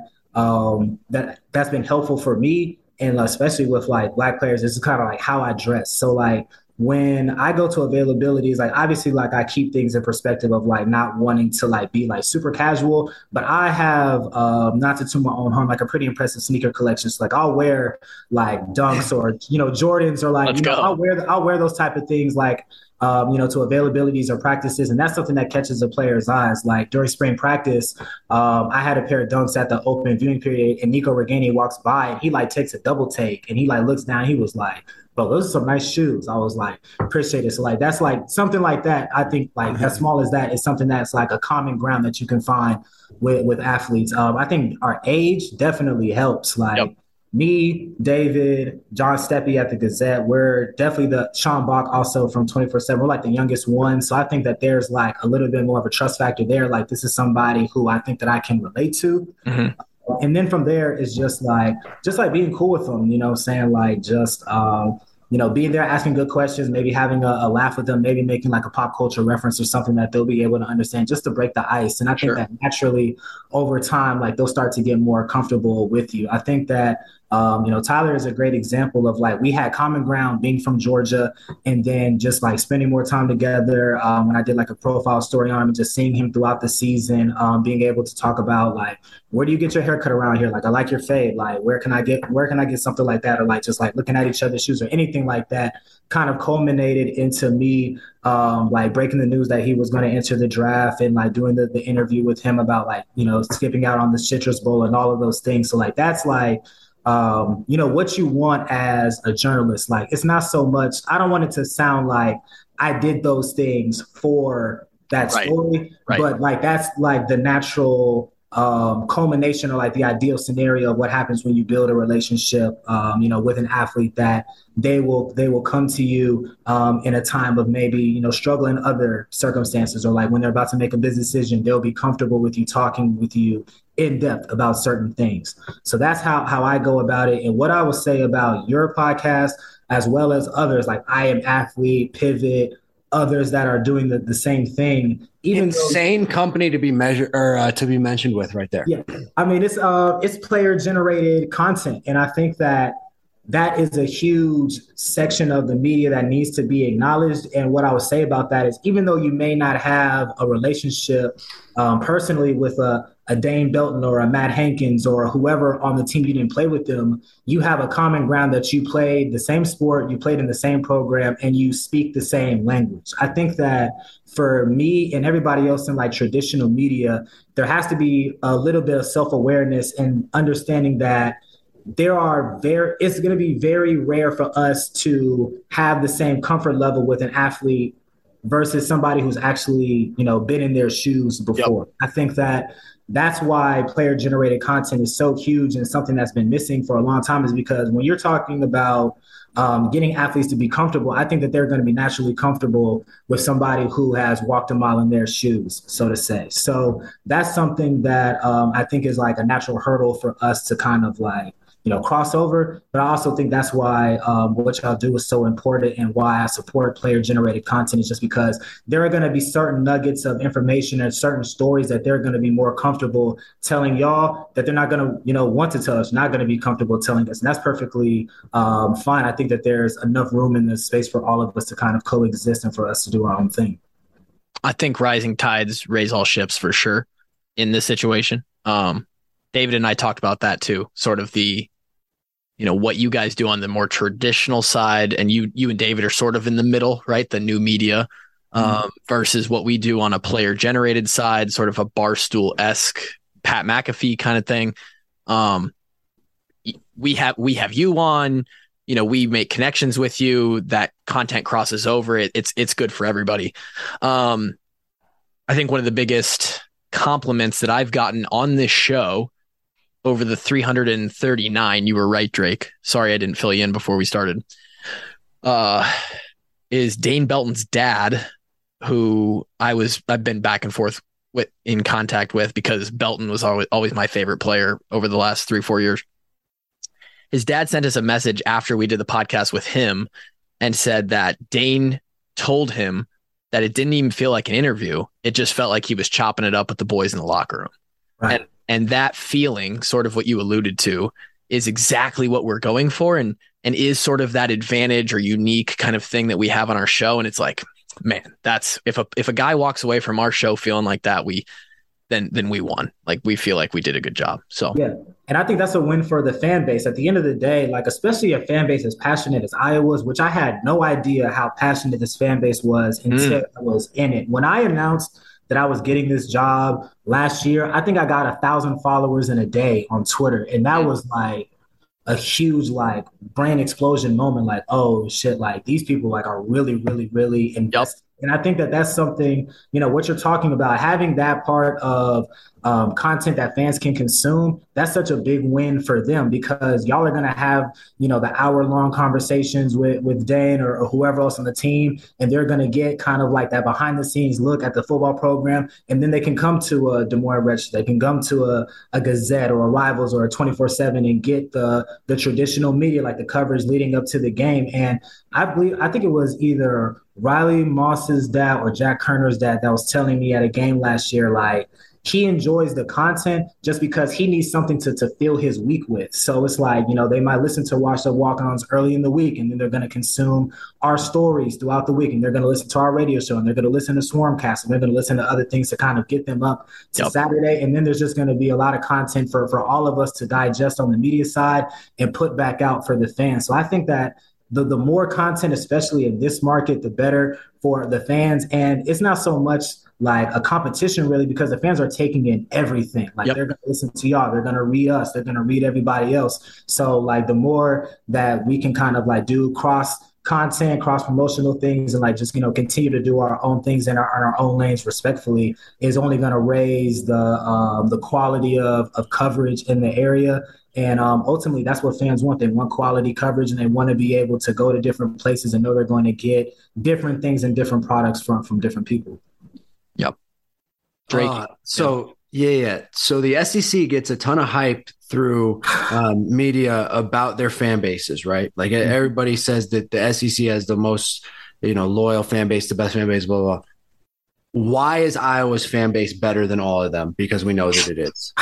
that's been helpful for me, and especially with like Black players, is kind of like how I dress. So like when I go to availabilities, like obviously like I keep things in perspective of like not wanting to like be like super casual, but I have not to my own harm, like a pretty impressive sneaker collection. So like I'll wear like Dunks or Jordans or like I'll wear those type of things like to availabilities or practices. And that's something that catches a player's eyes. Like during spring practice, I had a pair of Dunks at the open viewing period, and Nico Reganey walks by and he like takes a double take and he like looks down. He was like, bro, those are some nice shoes. I was like, appreciate it. So like, that's like something like that. I think like as small as that is something that's like a common ground that you can find with athletes. I think our age definitely helps. Like me, David, John Steppe at the Gazette, we're definitely Sean Bach also from 24/7. We're like the youngest one. So I think that there's like a little bit more of a trust factor there. Like this is somebody who I think that I can relate to. And then from there is just like being cool with them, saying like just, being there, asking good questions, maybe having a laugh with them, maybe making like a pop culture reference or something that they'll be able to understand just to break the ice. And I think that naturally over time, like they'll start to get more comfortable with you. I think that, Tyler is a great example of like we had common ground being from Georgia and then just like spending more time together. When I did like a profile story on him and just seeing him throughout the season, being able to talk about like, where do you get your haircut around here? Like, I like your fade. Like, where can I get something like that? Or like just like looking at each other's shoes or anything like that kind of culminated into me like breaking the news that he was going to enter the draft and like doing the interview with him about like, skipping out on the Citrus Bowl and all of those things. So like, that's like, what you want as a journalist. Like, it's not so much, I don't want it to sound like I did those things for that story, but like, that's like the natural culmination or like the ideal scenario of what happens when you build a relationship, with an athlete, that they will come to you in a time of maybe, struggle in other circumstances, or like when they're about to make a business decision, they'll be comfortable with you talking with you in depth about certain things. So that's how I go about it. And what I would say about your podcast, as well as others like I Am Athlete, Pivot, others that are doing the same thing. Even insane company to be measured or to be mentioned with right there. Yeah, I mean, it's player generated content, and I think that is a huge section of the media that needs to be acknowledged. And what I would say about that is, even though you may not have a relationship personally with a Dane Belton or a Matt Hankins or whoever on the team, you didn't play with them, you have a common ground that you played the same sport, you played in the same program, and you speak the same language. I think that for me and everybody else in like traditional media, there has to be a little bit of self-awareness and understanding that it's going to be very rare for us to have the same comfort level with an athlete versus somebody who's actually, been in their shoes before. Yep. I think that's why player generated content is so huge, and something that's been missing for a long time, is because when you're talking about getting athletes to be comfortable, I think that they're going to be naturally comfortable with somebody who has walked a mile in their shoes, so to say. So that's something that I think is like a natural hurdle for us to kind of like, cross over. But I also think that's why what y'all do is so important, and why I support player generated content, is just because there are going to be certain nuggets of information and certain stories that they're going to be more comfortable telling y'all that they're not going to, want to tell us, not going to be comfortable telling us. And that's perfectly fine. I think that there's enough room in this space for all of us to kind of coexist and for us to do our own thing. I think rising tides raise all ships for sure in this situation. David and I talked about that too, sort of the, what you guys do on the more traditional side, and you and David are sort of in the middle, right? The new media versus what we do on a player generated side, sort of a Barstool-esque Pat McAfee kind of thing. We have you on, we make connections with you, that content crosses over. It's good for everybody. I think one of the biggest compliments that I've gotten on this show over the 339, you were right, Drake. Sorry I didn't fill you in before we started. Is Dane Belton's dad, who I've been back and forth in contact with, because Belton was always my favorite player over the last 3-4 years. His dad sent us a message after we did the podcast with him and said that Dane told him that it didn't even feel like an interview. It just felt like he was chopping it up with the boys in the locker room. Right. And that feeling, sort of what you alluded to, is exactly what we're going for, and is sort of that advantage or unique kind of thing that we have on our show. And it's like, man, that's if a guy walks away from our show feeling like that, then we won. Like, we feel like we did a good job. So yeah. And I think that's a win for the fan base. At the end of the day, like, especially a fan base as passionate as Iowa's, which I had no idea how passionate this fan base was until I was in it. When I announced that I was getting this job last year, I think I got 1,000 followers in a day on Twitter. And that was like a huge like brain explosion moment. Like, oh shit, like these people like are really, really, really invested. Yep. And I think that that's something, what you're talking about, having that part of content that fans can consume, that's such a big win for them, because y'all are going to have, the hour-long conversations with Dane or whoever else on the team, and they're going to get kind of like that behind-the-scenes look at the football program, and then they can come to a Des Moines Register, they can come to a Gazette or a Rivals or a 24/7 and get the traditional media, like the coverage leading up to the game. And I think it was either Riley Moss's dad or Jack Kerner's dad that was telling me at a game last year, like, he enjoys the content just because he needs something to fill his week with. So it's like, they might listen to Watch the Walk-Ons early in the week, and then they're going to consume our stories throughout the week, and they're going to listen to our radio show, and they're going to listen to Swarmcast, and they're going to listen to other things to kind of get them up to Saturday. And then there's just going to be a lot of content for all of us to digest on the media side and put back out for the fans. So I think that the more content, especially in this market, the better for the fans. And it's not so much like a competition really, because the fans are taking in everything. Like Yep. they're going to listen to y'all. They're going to read us. They're going to read everybody else. So like the more that we can kind of like do cross content, cross promotional things, and like just, continue to do our own things in our own lanes respectfully is only going to raise the quality of coverage in the area. And ultimately, that's what fans want. They want quality coverage, and they want to be able to go to different places and know they're going to get different things and different products from different people. Yep. Drake. So the SEC gets a ton of hype through media about their fan bases, right? Like everybody says that the SEC has the most, loyal fan base, the best fan base, blah, blah, blah. Why is Iowa's fan base better than all of them? Because we know that it is.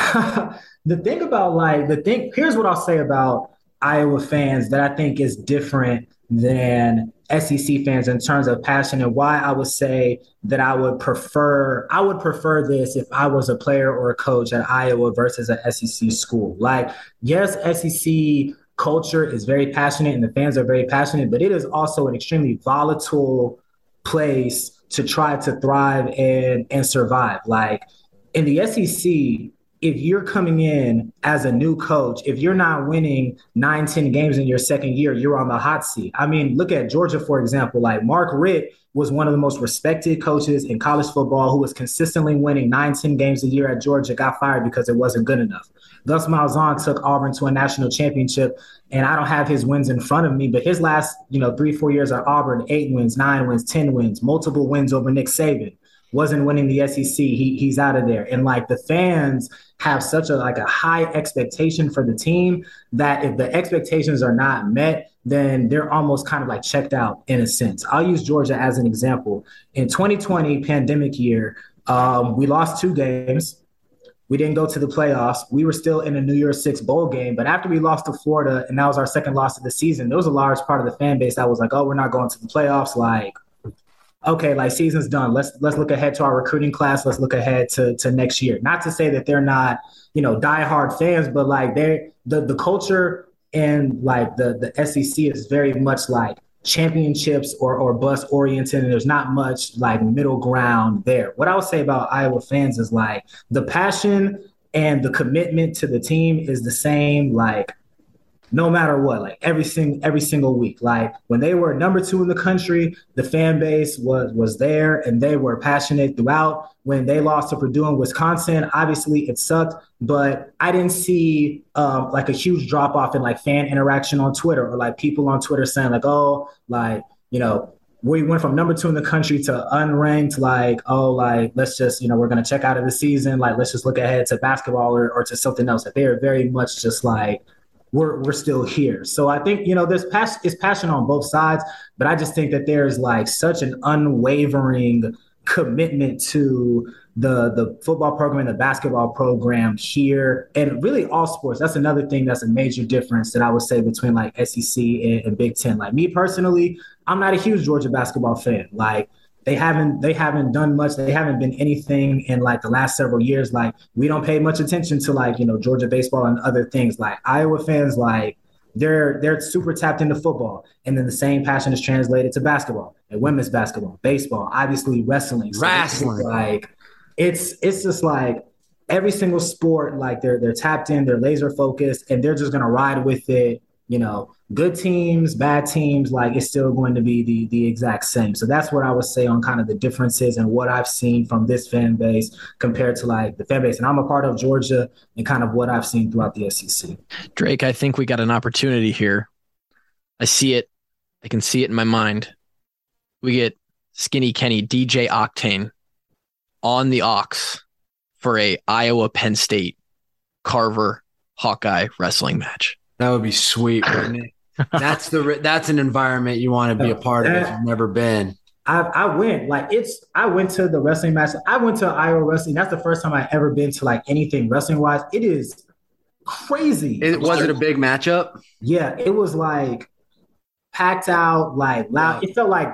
Here's what I'll say about Iowa fans that I think is different than SEC fans in terms of passion, and why I would say that I would prefer this if I was a player or a coach at Iowa versus an SEC school. Like, yes, SEC culture is very passionate and the fans are very passionate, but it is also an extremely volatile place to try to thrive and survive. Like in the SEC, if you're coming in as a new coach, if you're not winning 9-10 games in your second year, you're on the hot seat. I mean, look at Georgia, for example. Like Mark Richt was one of the most respected coaches in college football who was consistently winning 9-10 games a year at Georgia, got fired because it wasn't good enough. Gus Malzahn took Auburn to a national championship, and I don't have his wins in front of me, but his last 3-4 years at Auburn, 8 wins, 9 wins, 10 wins, multiple wins over Nick Saban. Wasn't winning the SEC. He's out of there. And like the fans have such a high expectation for the team that if the expectations are not met, then they're almost kind of like checked out in a sense. I'll use Georgia as an example. In 2020 pandemic year, we lost 2 games. We didn't go to the playoffs. We were still in a New Year's Six bowl game. But after we lost to Florida, and that was our second loss of the season, there was a large part of the fan base that was like, oh, we're not going to the playoffs. Like, okay, like season's done. Let's look ahead to our recruiting class. Let's look ahead to next year. Not to say that they're not, diehard fans, but like the culture and like the SEC is very much like championships or bust oriented, and there's not much like middle ground there. What I would say about Iowa fans is like the passion and the commitment to the team is the same, like no matter what, like every single week. Like when they were number 2 in the country, the fan base was there and they were passionate throughout. When they lost to Purdue and Wisconsin, obviously it sucked, but I didn't see like a huge drop off in like fan interaction on Twitter or like people on Twitter saying like, oh, like, we went from number 2 in the country to unranked, like, oh, like, let's just, we're going to check out of the season. Like, let's just look ahead to basketball or to something else. Like, they are very much just like, we're still here. So I think, there's passion on both sides, but I just think that there's like such an unwavering commitment to the football program and the basketball program here, and really all sports. That's another thing that's a major difference that I would say between like SEC and Big Ten. Like me personally, I'm not a huge Georgia basketball fan. Like they haven't done much. They haven't been anything in like the last several years. Like we don't pay much attention to like, Georgia baseball and other things. Like Iowa fans, like they're super tapped into football. And then the same passion is translated to basketball and women's basketball, baseball, obviously wrestling. So like it's just like every single sport, like they're tapped in, they're laser focused, and they're just going to ride with it. Good teams, bad teams, like it's still going to be the exact same. So that's what I would say on kind of the differences and what I've seen from this fan base compared to like the fan base. And I'm a part of Georgia and kind of what I've seen throughout the SEC. Drake, I think we got an opportunity here. I see it. I can see it in my mind. We get Skinny Kenny, DJ Octane on the aux for a Iowa Penn State Carver Hawkeye wrestling match. That would be sweet, wouldn't it? That's an environment you want to be a part of if you've never been. I went to the wrestling match. I went to Iowa wrestling. That's the first time I ever been to like anything wrestling wise. It is crazy. Was it a big matchup? Yeah, it was like packed out, like loud. It felt like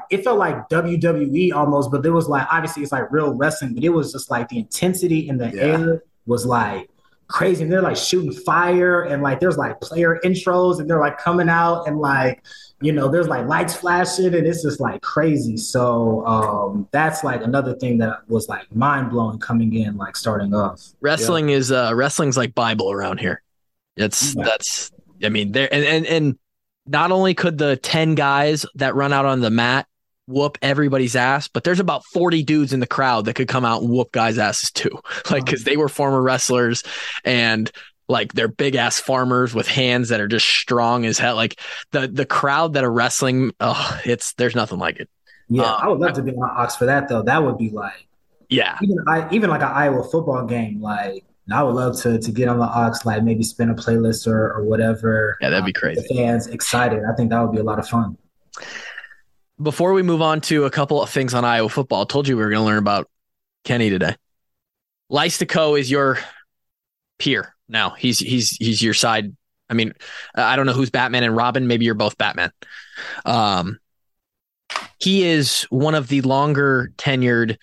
WWE almost, but there was like obviously it's like real wrestling, but it was just like the intensity in the air was like crazy. And they're like shooting fire and like there's like player intros and they're like coming out and like, there's like lights flashing and it's just like crazy. So that's like another thing that was like mind blowing coming in, like starting off. Wrestling is wrestling's like Bible around here. That's I mean there and not only could the 10 guys that run out on the mat whoop everybody's ass, but there's about 40 dudes in the crowd that could come out and whoop guys' asses too. Like, because they were former wrestlers and like they're big ass farmers with hands that are just strong as hell. Like the crowd that are wrestling, there's nothing like it. Yeah, I would love to be on Ox for that though. That would be like, even like an Iowa football game. Like, I would love to get on the Ox, like maybe spin a playlist or whatever. Yeah, that'd be crazy. The fans excited. I think that would be a lot of fun. Before we move on to a couple of things on Iowa football, I told you we were going to learn about Kenny today. Leistikow is your peer now. He's your side. I mean, I don't know who's Batman and Robin. Maybe you're both Batman. He is one of the longer tenured,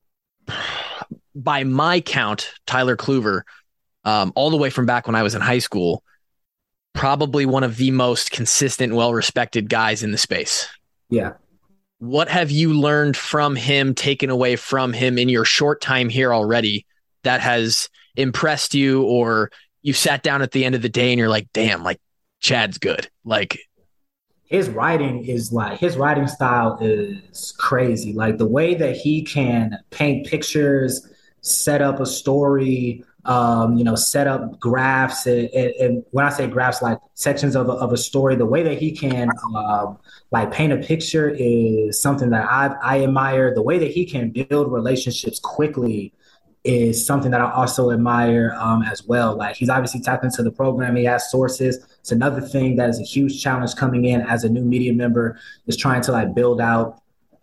by my count, Tyler Kluver, all the way from back when I was in high school, probably one of the most consistent, well-respected guys in the space. Yeah. What have you learned from him, taken away from him in your short time here already that has impressed you, or you sat down at the end of the day and you're like, damn, like Chad's good. Like his writing style is crazy. Like the way that he can paint pictures, set up a story, set up graphs. And when I say graphs, like sections of a story, the way that he can like paint a picture is something that I admire. The way that he can build relationships quickly is something that I also admire as well. Like he's obviously tapped into the program. He has sources. It's another thing that is a huge challenge coming in as a new media member, is trying to like build out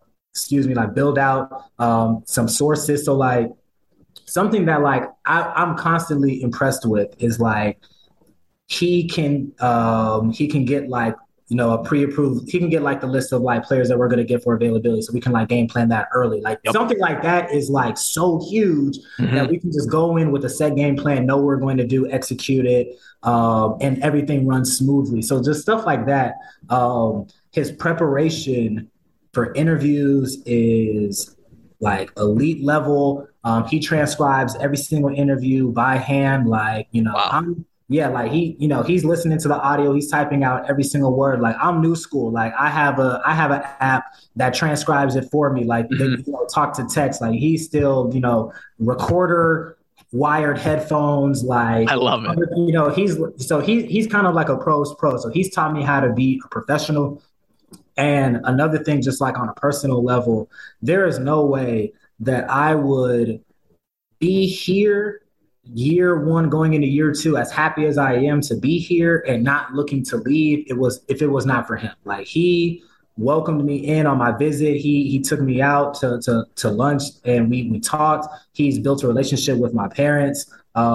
some sources. So like something that like I'm constantly impressed with is like he can get like, a pre-approved, he can get like the list of like players that we're going to get for availability. So we can like game plan that early. Like something like that is like so huge that we can just go in with a set game plan, know what we're going to do, execute it, and everything runs smoothly. So just stuff like that. His preparation for interviews is like elite level. He transcribes every single interview by hand. Like, wow. Like he's listening to the audio, he's typing out every single word. Like I'm new school. Like I have an app that transcribes it for me. Like they, talk to text. Like he's still, recorder, wired headphones. Like I love it. He's kind of like a pro's pro. So he's taught me how to be a professional. And another thing, just like on a personal level, there is no way that I would be here year one going into year two, as happy as I am to be here and not looking to leave, if it was not for him. Like he welcomed me in on my visit. He took me out to lunch and we talked. He's built a relationship with my parents.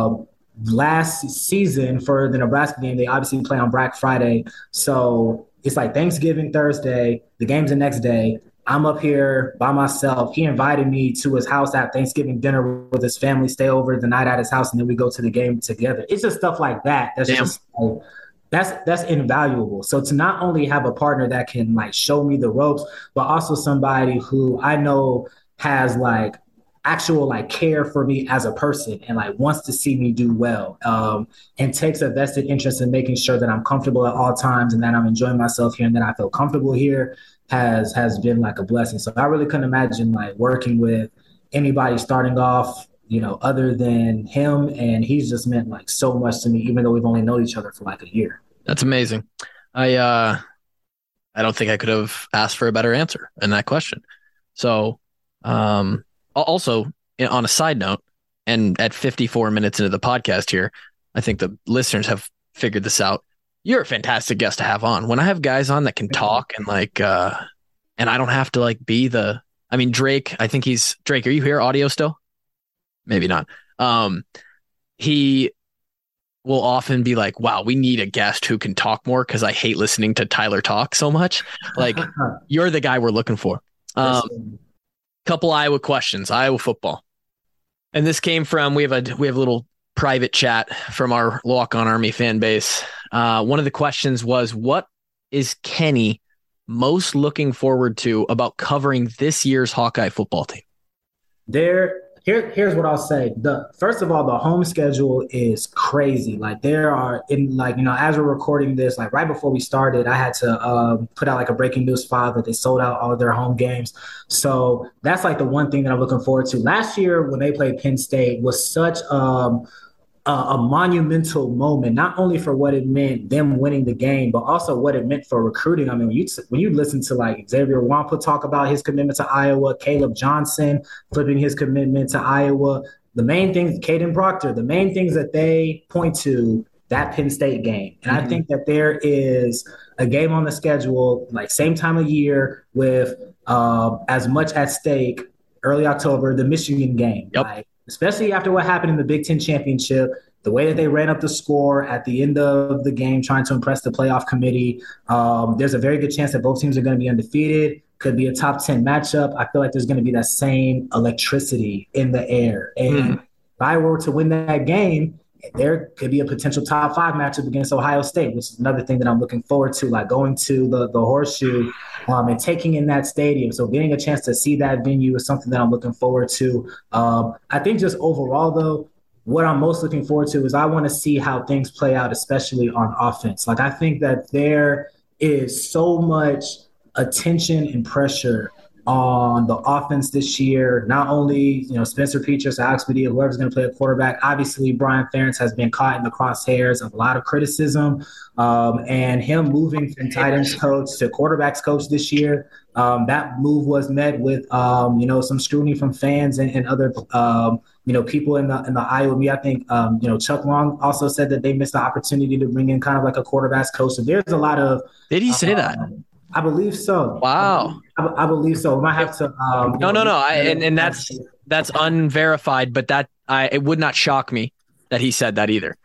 Last season for the Nebraska game, they obviously play on Black Friday. So it's like Thanksgiving Thursday, the game's the next day. I'm up here by myself. He invited me to his house at Thanksgiving dinner with his family, stay over the night at his house, and then we go to the game together. It's just stuff like that. That's just like, that's invaluable. So to not only have a partner that can like show me the ropes, but also somebody who I know has like actual like care for me as a person and like wants to see me do well, and takes a vested interest in making sure that I'm comfortable at all times and that I'm enjoying myself here and that I feel comfortable here has been like a blessing. So I really couldn't imagine like working with anybody starting off, other than him. And he's just meant like so much to me, even though we've only known each other for like a year. That's amazing. I don't think I could have asked for a better answer in that question. So, also on a side note, and at 54 minutes into the podcast here, I think the listeners have figured this out. You're a fantastic guest to have on. When I have guys on that can talk and like, and I don't have to like be Drake, Drake, are you here audio still? Maybe not. He will often be like, wow, we need a guest who can talk more, 'cause I hate listening to Tyler talk so much. Like you're the guy we're looking for. Couple Iowa questions, Iowa football. And this came from, we have a little private chat from our Walk On Army fan base. One of the questions was, what is Kenny most looking forward to about covering this year's Hawkeye football team? Here's what I'll say. First of all, the home schedule is crazy. Like there are as we're recording this, like right before we started, I had to put out like a breaking news file that they sold out all of their home games. So that's like the one thing that I'm looking forward to. Last year when they played Penn State was such a monumental moment, not only for what it meant them winning the game, but also what it meant for recruiting. I mean, when you listen to like Xavier Wampa talk about his commitment to Iowa, Caleb Johnson flipping his commitment to Iowa, the main things, Caden Proctor, the main things that they point to, that Penn State game. And I think that there is a game on the schedule, like same time of year with as much at stake, early October, the Michigan game. Yep. Like, especially after what happened in the Big Ten championship, the way that they ran up the score at the end of the game, trying to impress the playoff committee. There's a very good chance that both teams are going to be undefeated. Could be a top 10 matchup. I feel like there's going to be that same electricity in the air. And if I were to win that game, there could be a potential top 5 matchup against Ohio State, which is another thing that I'm looking forward to, like going to the Horseshoe and taking in that stadium. So getting a chance to see that venue is something that I'm looking forward to. I think just overall, though, what I'm most looking forward to is I want to see how things play out, especially on offense. Like I think that there is so much attention and pressure on the offense this year. Not only, Spencer Petras, Alex Padilla, whoever's going to play a quarterback. Obviously, Brian Ferentz has been caught in the crosshairs of a lot of criticism. And him moving from tight ends coach to quarterbacks coach this year, that move was met with, some scrutiny from fans and other, people in the Iowa media. I think, Chuck Long also said that they missed the opportunity to bring in kind of like a quarterbacks coach. So there's a lot of. Did he say that? I believe so. Wow. I believe so. We might have to. No. And that's unverified, but it would not shock me that he said that either.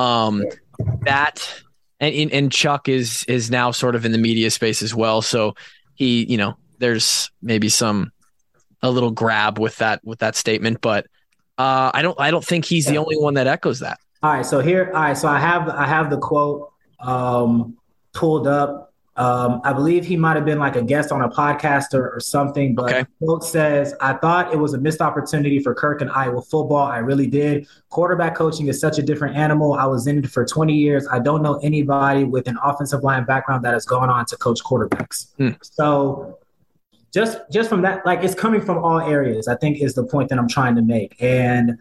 That and Chuck is now sort of in the media space as well. So he, there's maybe a little grab with that statement, but I don't think he's the only one that echoes that. All right. So I have the quote pulled up. I believe he might have been like a guest on a podcast or something, but The quote says, "I thought it was a missed opportunity for Kirk and Iowa football. I really did. Quarterback coaching is such a different animal. I was in it for 20 years. I don't know anybody with an offensive line background that has gone on to coach quarterbacks." So just from that, like it's coming from all areas, I think is the point that I'm trying to make. And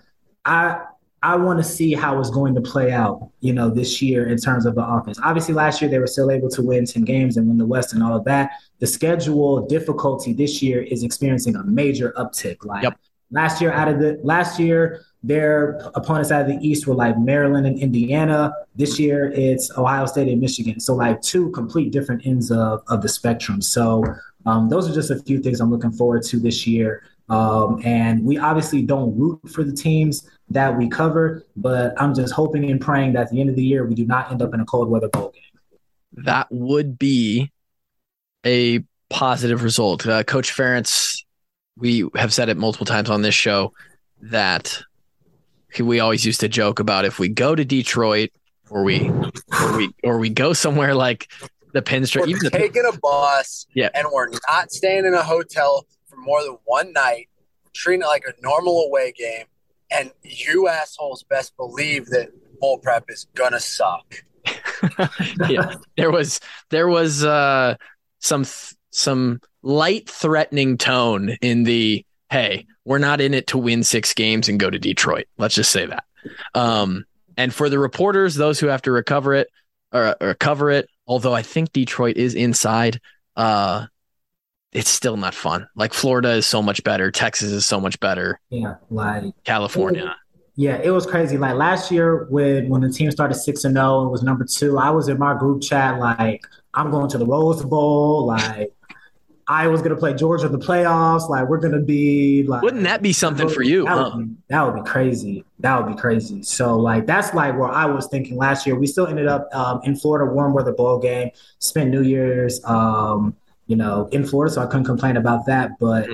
I want to see how it's going to play out, this year in terms of the offense. Obviously, last year they were still able to win 10 games and win the West and all of that. The schedule difficulty this year is experiencing a major uptick. Last year, their opponents out of the East were like Maryland and Indiana. This year, it's Ohio State and Michigan. So like two complete different ends of the spectrum. So those are just a few things I'm looking forward to this year. And we obviously don't root for the teams that we cover, but I'm just hoping and praying that at the end of the year, we do not end up in a cold weather bowl game. That would be a positive result. Coach Ferentz, we have said it multiple times on this show that we always used to joke about if we go to Detroit or we go somewhere like the Pinstripe, we're taking a bus and we're not staying in a hotel for more than one night, treating it like a normal away game, and you assholes best believe that bowl prep is gonna suck. There was some light threatening tone in the, hey, we're not in it to win 6 games and go to Detroit. Let's just say that. And for the reporters, those who have to recover it or cover it, although I think Detroit is inside, it's still not fun. Like Florida is so much better. Texas is so much better. Yeah, like California. It was crazy. Like last year when the team started 6-0 and was number 2, I was in my group chat like, I'm going to the Rose Bowl. Like I was going to play Georgia in the playoffs. Like we're going to be like. Wouldn't that be something for you? That would be crazy. That would be crazy. So like that's like where I was thinking last year. We still ended up in Florida, warm weather bowl game. Spent New Year's. In Florida, so I couldn't complain about that. But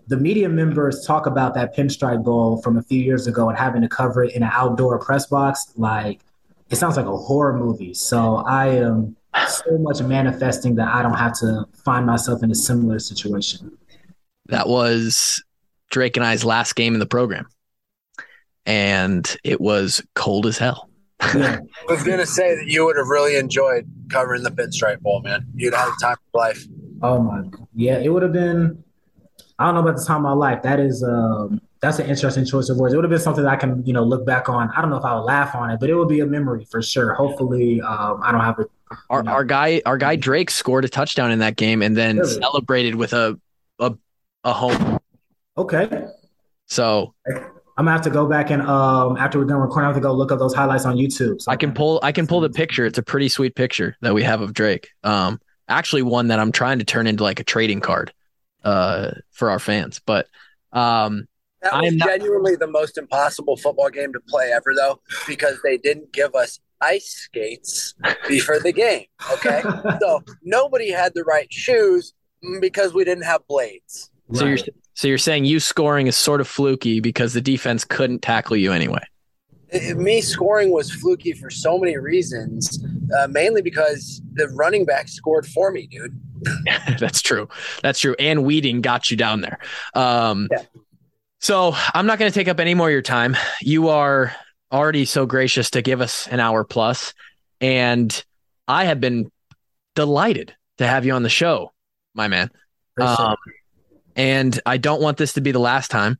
the media members talk about that Pinstripe Bowl from a few years ago and having to cover it in an outdoor press box. Like, it sounds like a horror movie. So I am so much manifesting that I don't have to find myself in a similar situation. That was Drake and I's last game in the program, and it was cold as hell. Yeah. I was going to say that you would have really enjoyed covering the Pinstripe Bowl, man. You'd have the time of life. Oh, my God. Yeah, it would have been – I don't know about the time of my life. That is that's an interesting choice of words. It would have been something that I can, look back on. I don't know if I would laugh on it, but it would be a memory for sure. Hopefully, I don't have it. Our guy Drake scored a touchdown in that game and then celebrated with a home. Okay. So I'm gonna have to go back and after we're done recording, I have to go look up those highlights on YouTube. So I can pull the picture. It's a pretty sweet picture that we have of Drake. Actually one that I'm trying to turn into like a trading card for our fans. But that was genuinely the most impossible football game to play ever, though, because they didn't give us ice skates before the game. Okay, so nobody had the right shoes because we didn't have blades. Right. So you're saying you scoring is sort of fluky because the defense couldn't tackle you anyway. Me scoring was fluky for so many reasons, mainly because the running back scored for me, dude. That's true. And Weeding got you down there. So I'm not going to take up any more of your time. You are already so gracious to give us an hour plus, and I have been delighted to have you on the show, my man. And I don't want this to be the last time.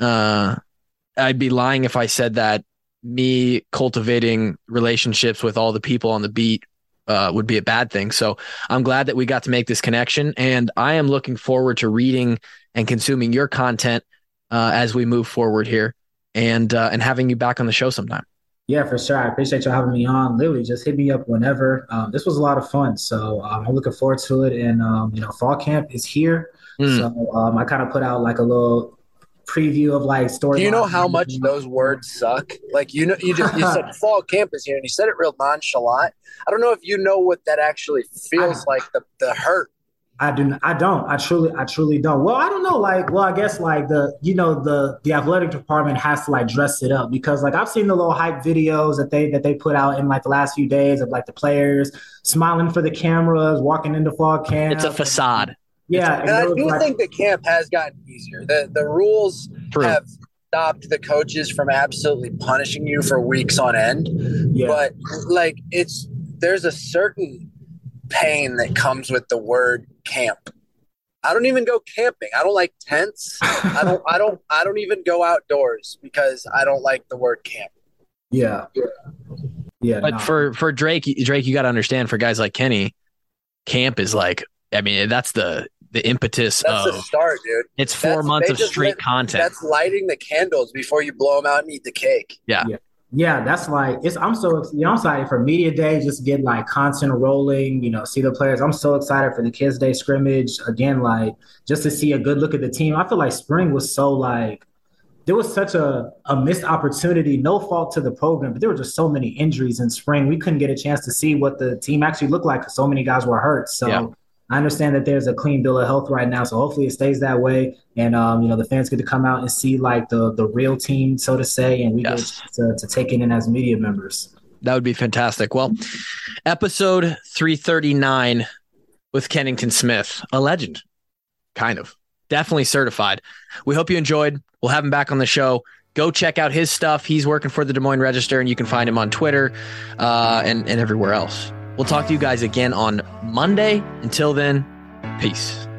I'd be lying if I said that me cultivating relationships with all the people on the beat would be a bad thing. So I'm glad that we got to make this connection, and I am looking forward to reading and consuming your content as we move forward here, and having you back on the show sometime. Yeah, for sure. I appreciate you having me on. Literally, just hit me up whenever. This was a lot of fun, so I'm looking forward to it. And fall camp is here, so I kind of put out like a little preview of like story. Do you know how much those words suck? Like you said fall camp is here, and you said it real nonchalant. I don't know if you know what that actually feels like. The hurt. I don't. I truly don't. Well, I don't know. I guess like the athletic department has to like dress it up, because like I've seen the little hype videos that they put out in like the last few days of like the players smiling for the cameras, walking into fall camp. It's a facade. Yeah. And I do think the camp has gotten easier. The rules have stopped the coaches from absolutely punishing you for weeks on end. Yeah. But like there's a certain pain that comes with the word camp. I don't even go camping. I don't like tents. I don't even go outdoors because I don't like the word camp. Yeah. But for Drake, you got to understand, for guys like Kenny, camp is like, I mean, that's the impetus. That's the start, dude. It's 4 months of straight content. That's lighting the candles before you blow them out and eat the cake. Yeah, that's like I'm so excited for media day, just get like content rolling, see the players. I'm so excited for the Kids Day scrimmage again, like just to see a good look at the team. I feel like spring was so like there was such a missed opportunity. No fault to the program, but there were just so many injuries in spring. We couldn't get a chance to see what the team actually looked like because so many guys were hurt. So I understand that there's a clean bill of health right now, so hopefully it stays that way. And, the fans get to come out and see, like, the real team, so to say, and we get to take it in as media members. That would be fantastic. Well, episode 339 with Kennington Smith, a legend, kind of. Definitely certified. We hope you enjoyed. We'll have him back on the show. Go check out his stuff. He's working for the Des Moines Register, and you can find him on Twitter and everywhere else. We'll talk to you guys again on Monday. Until then, peace.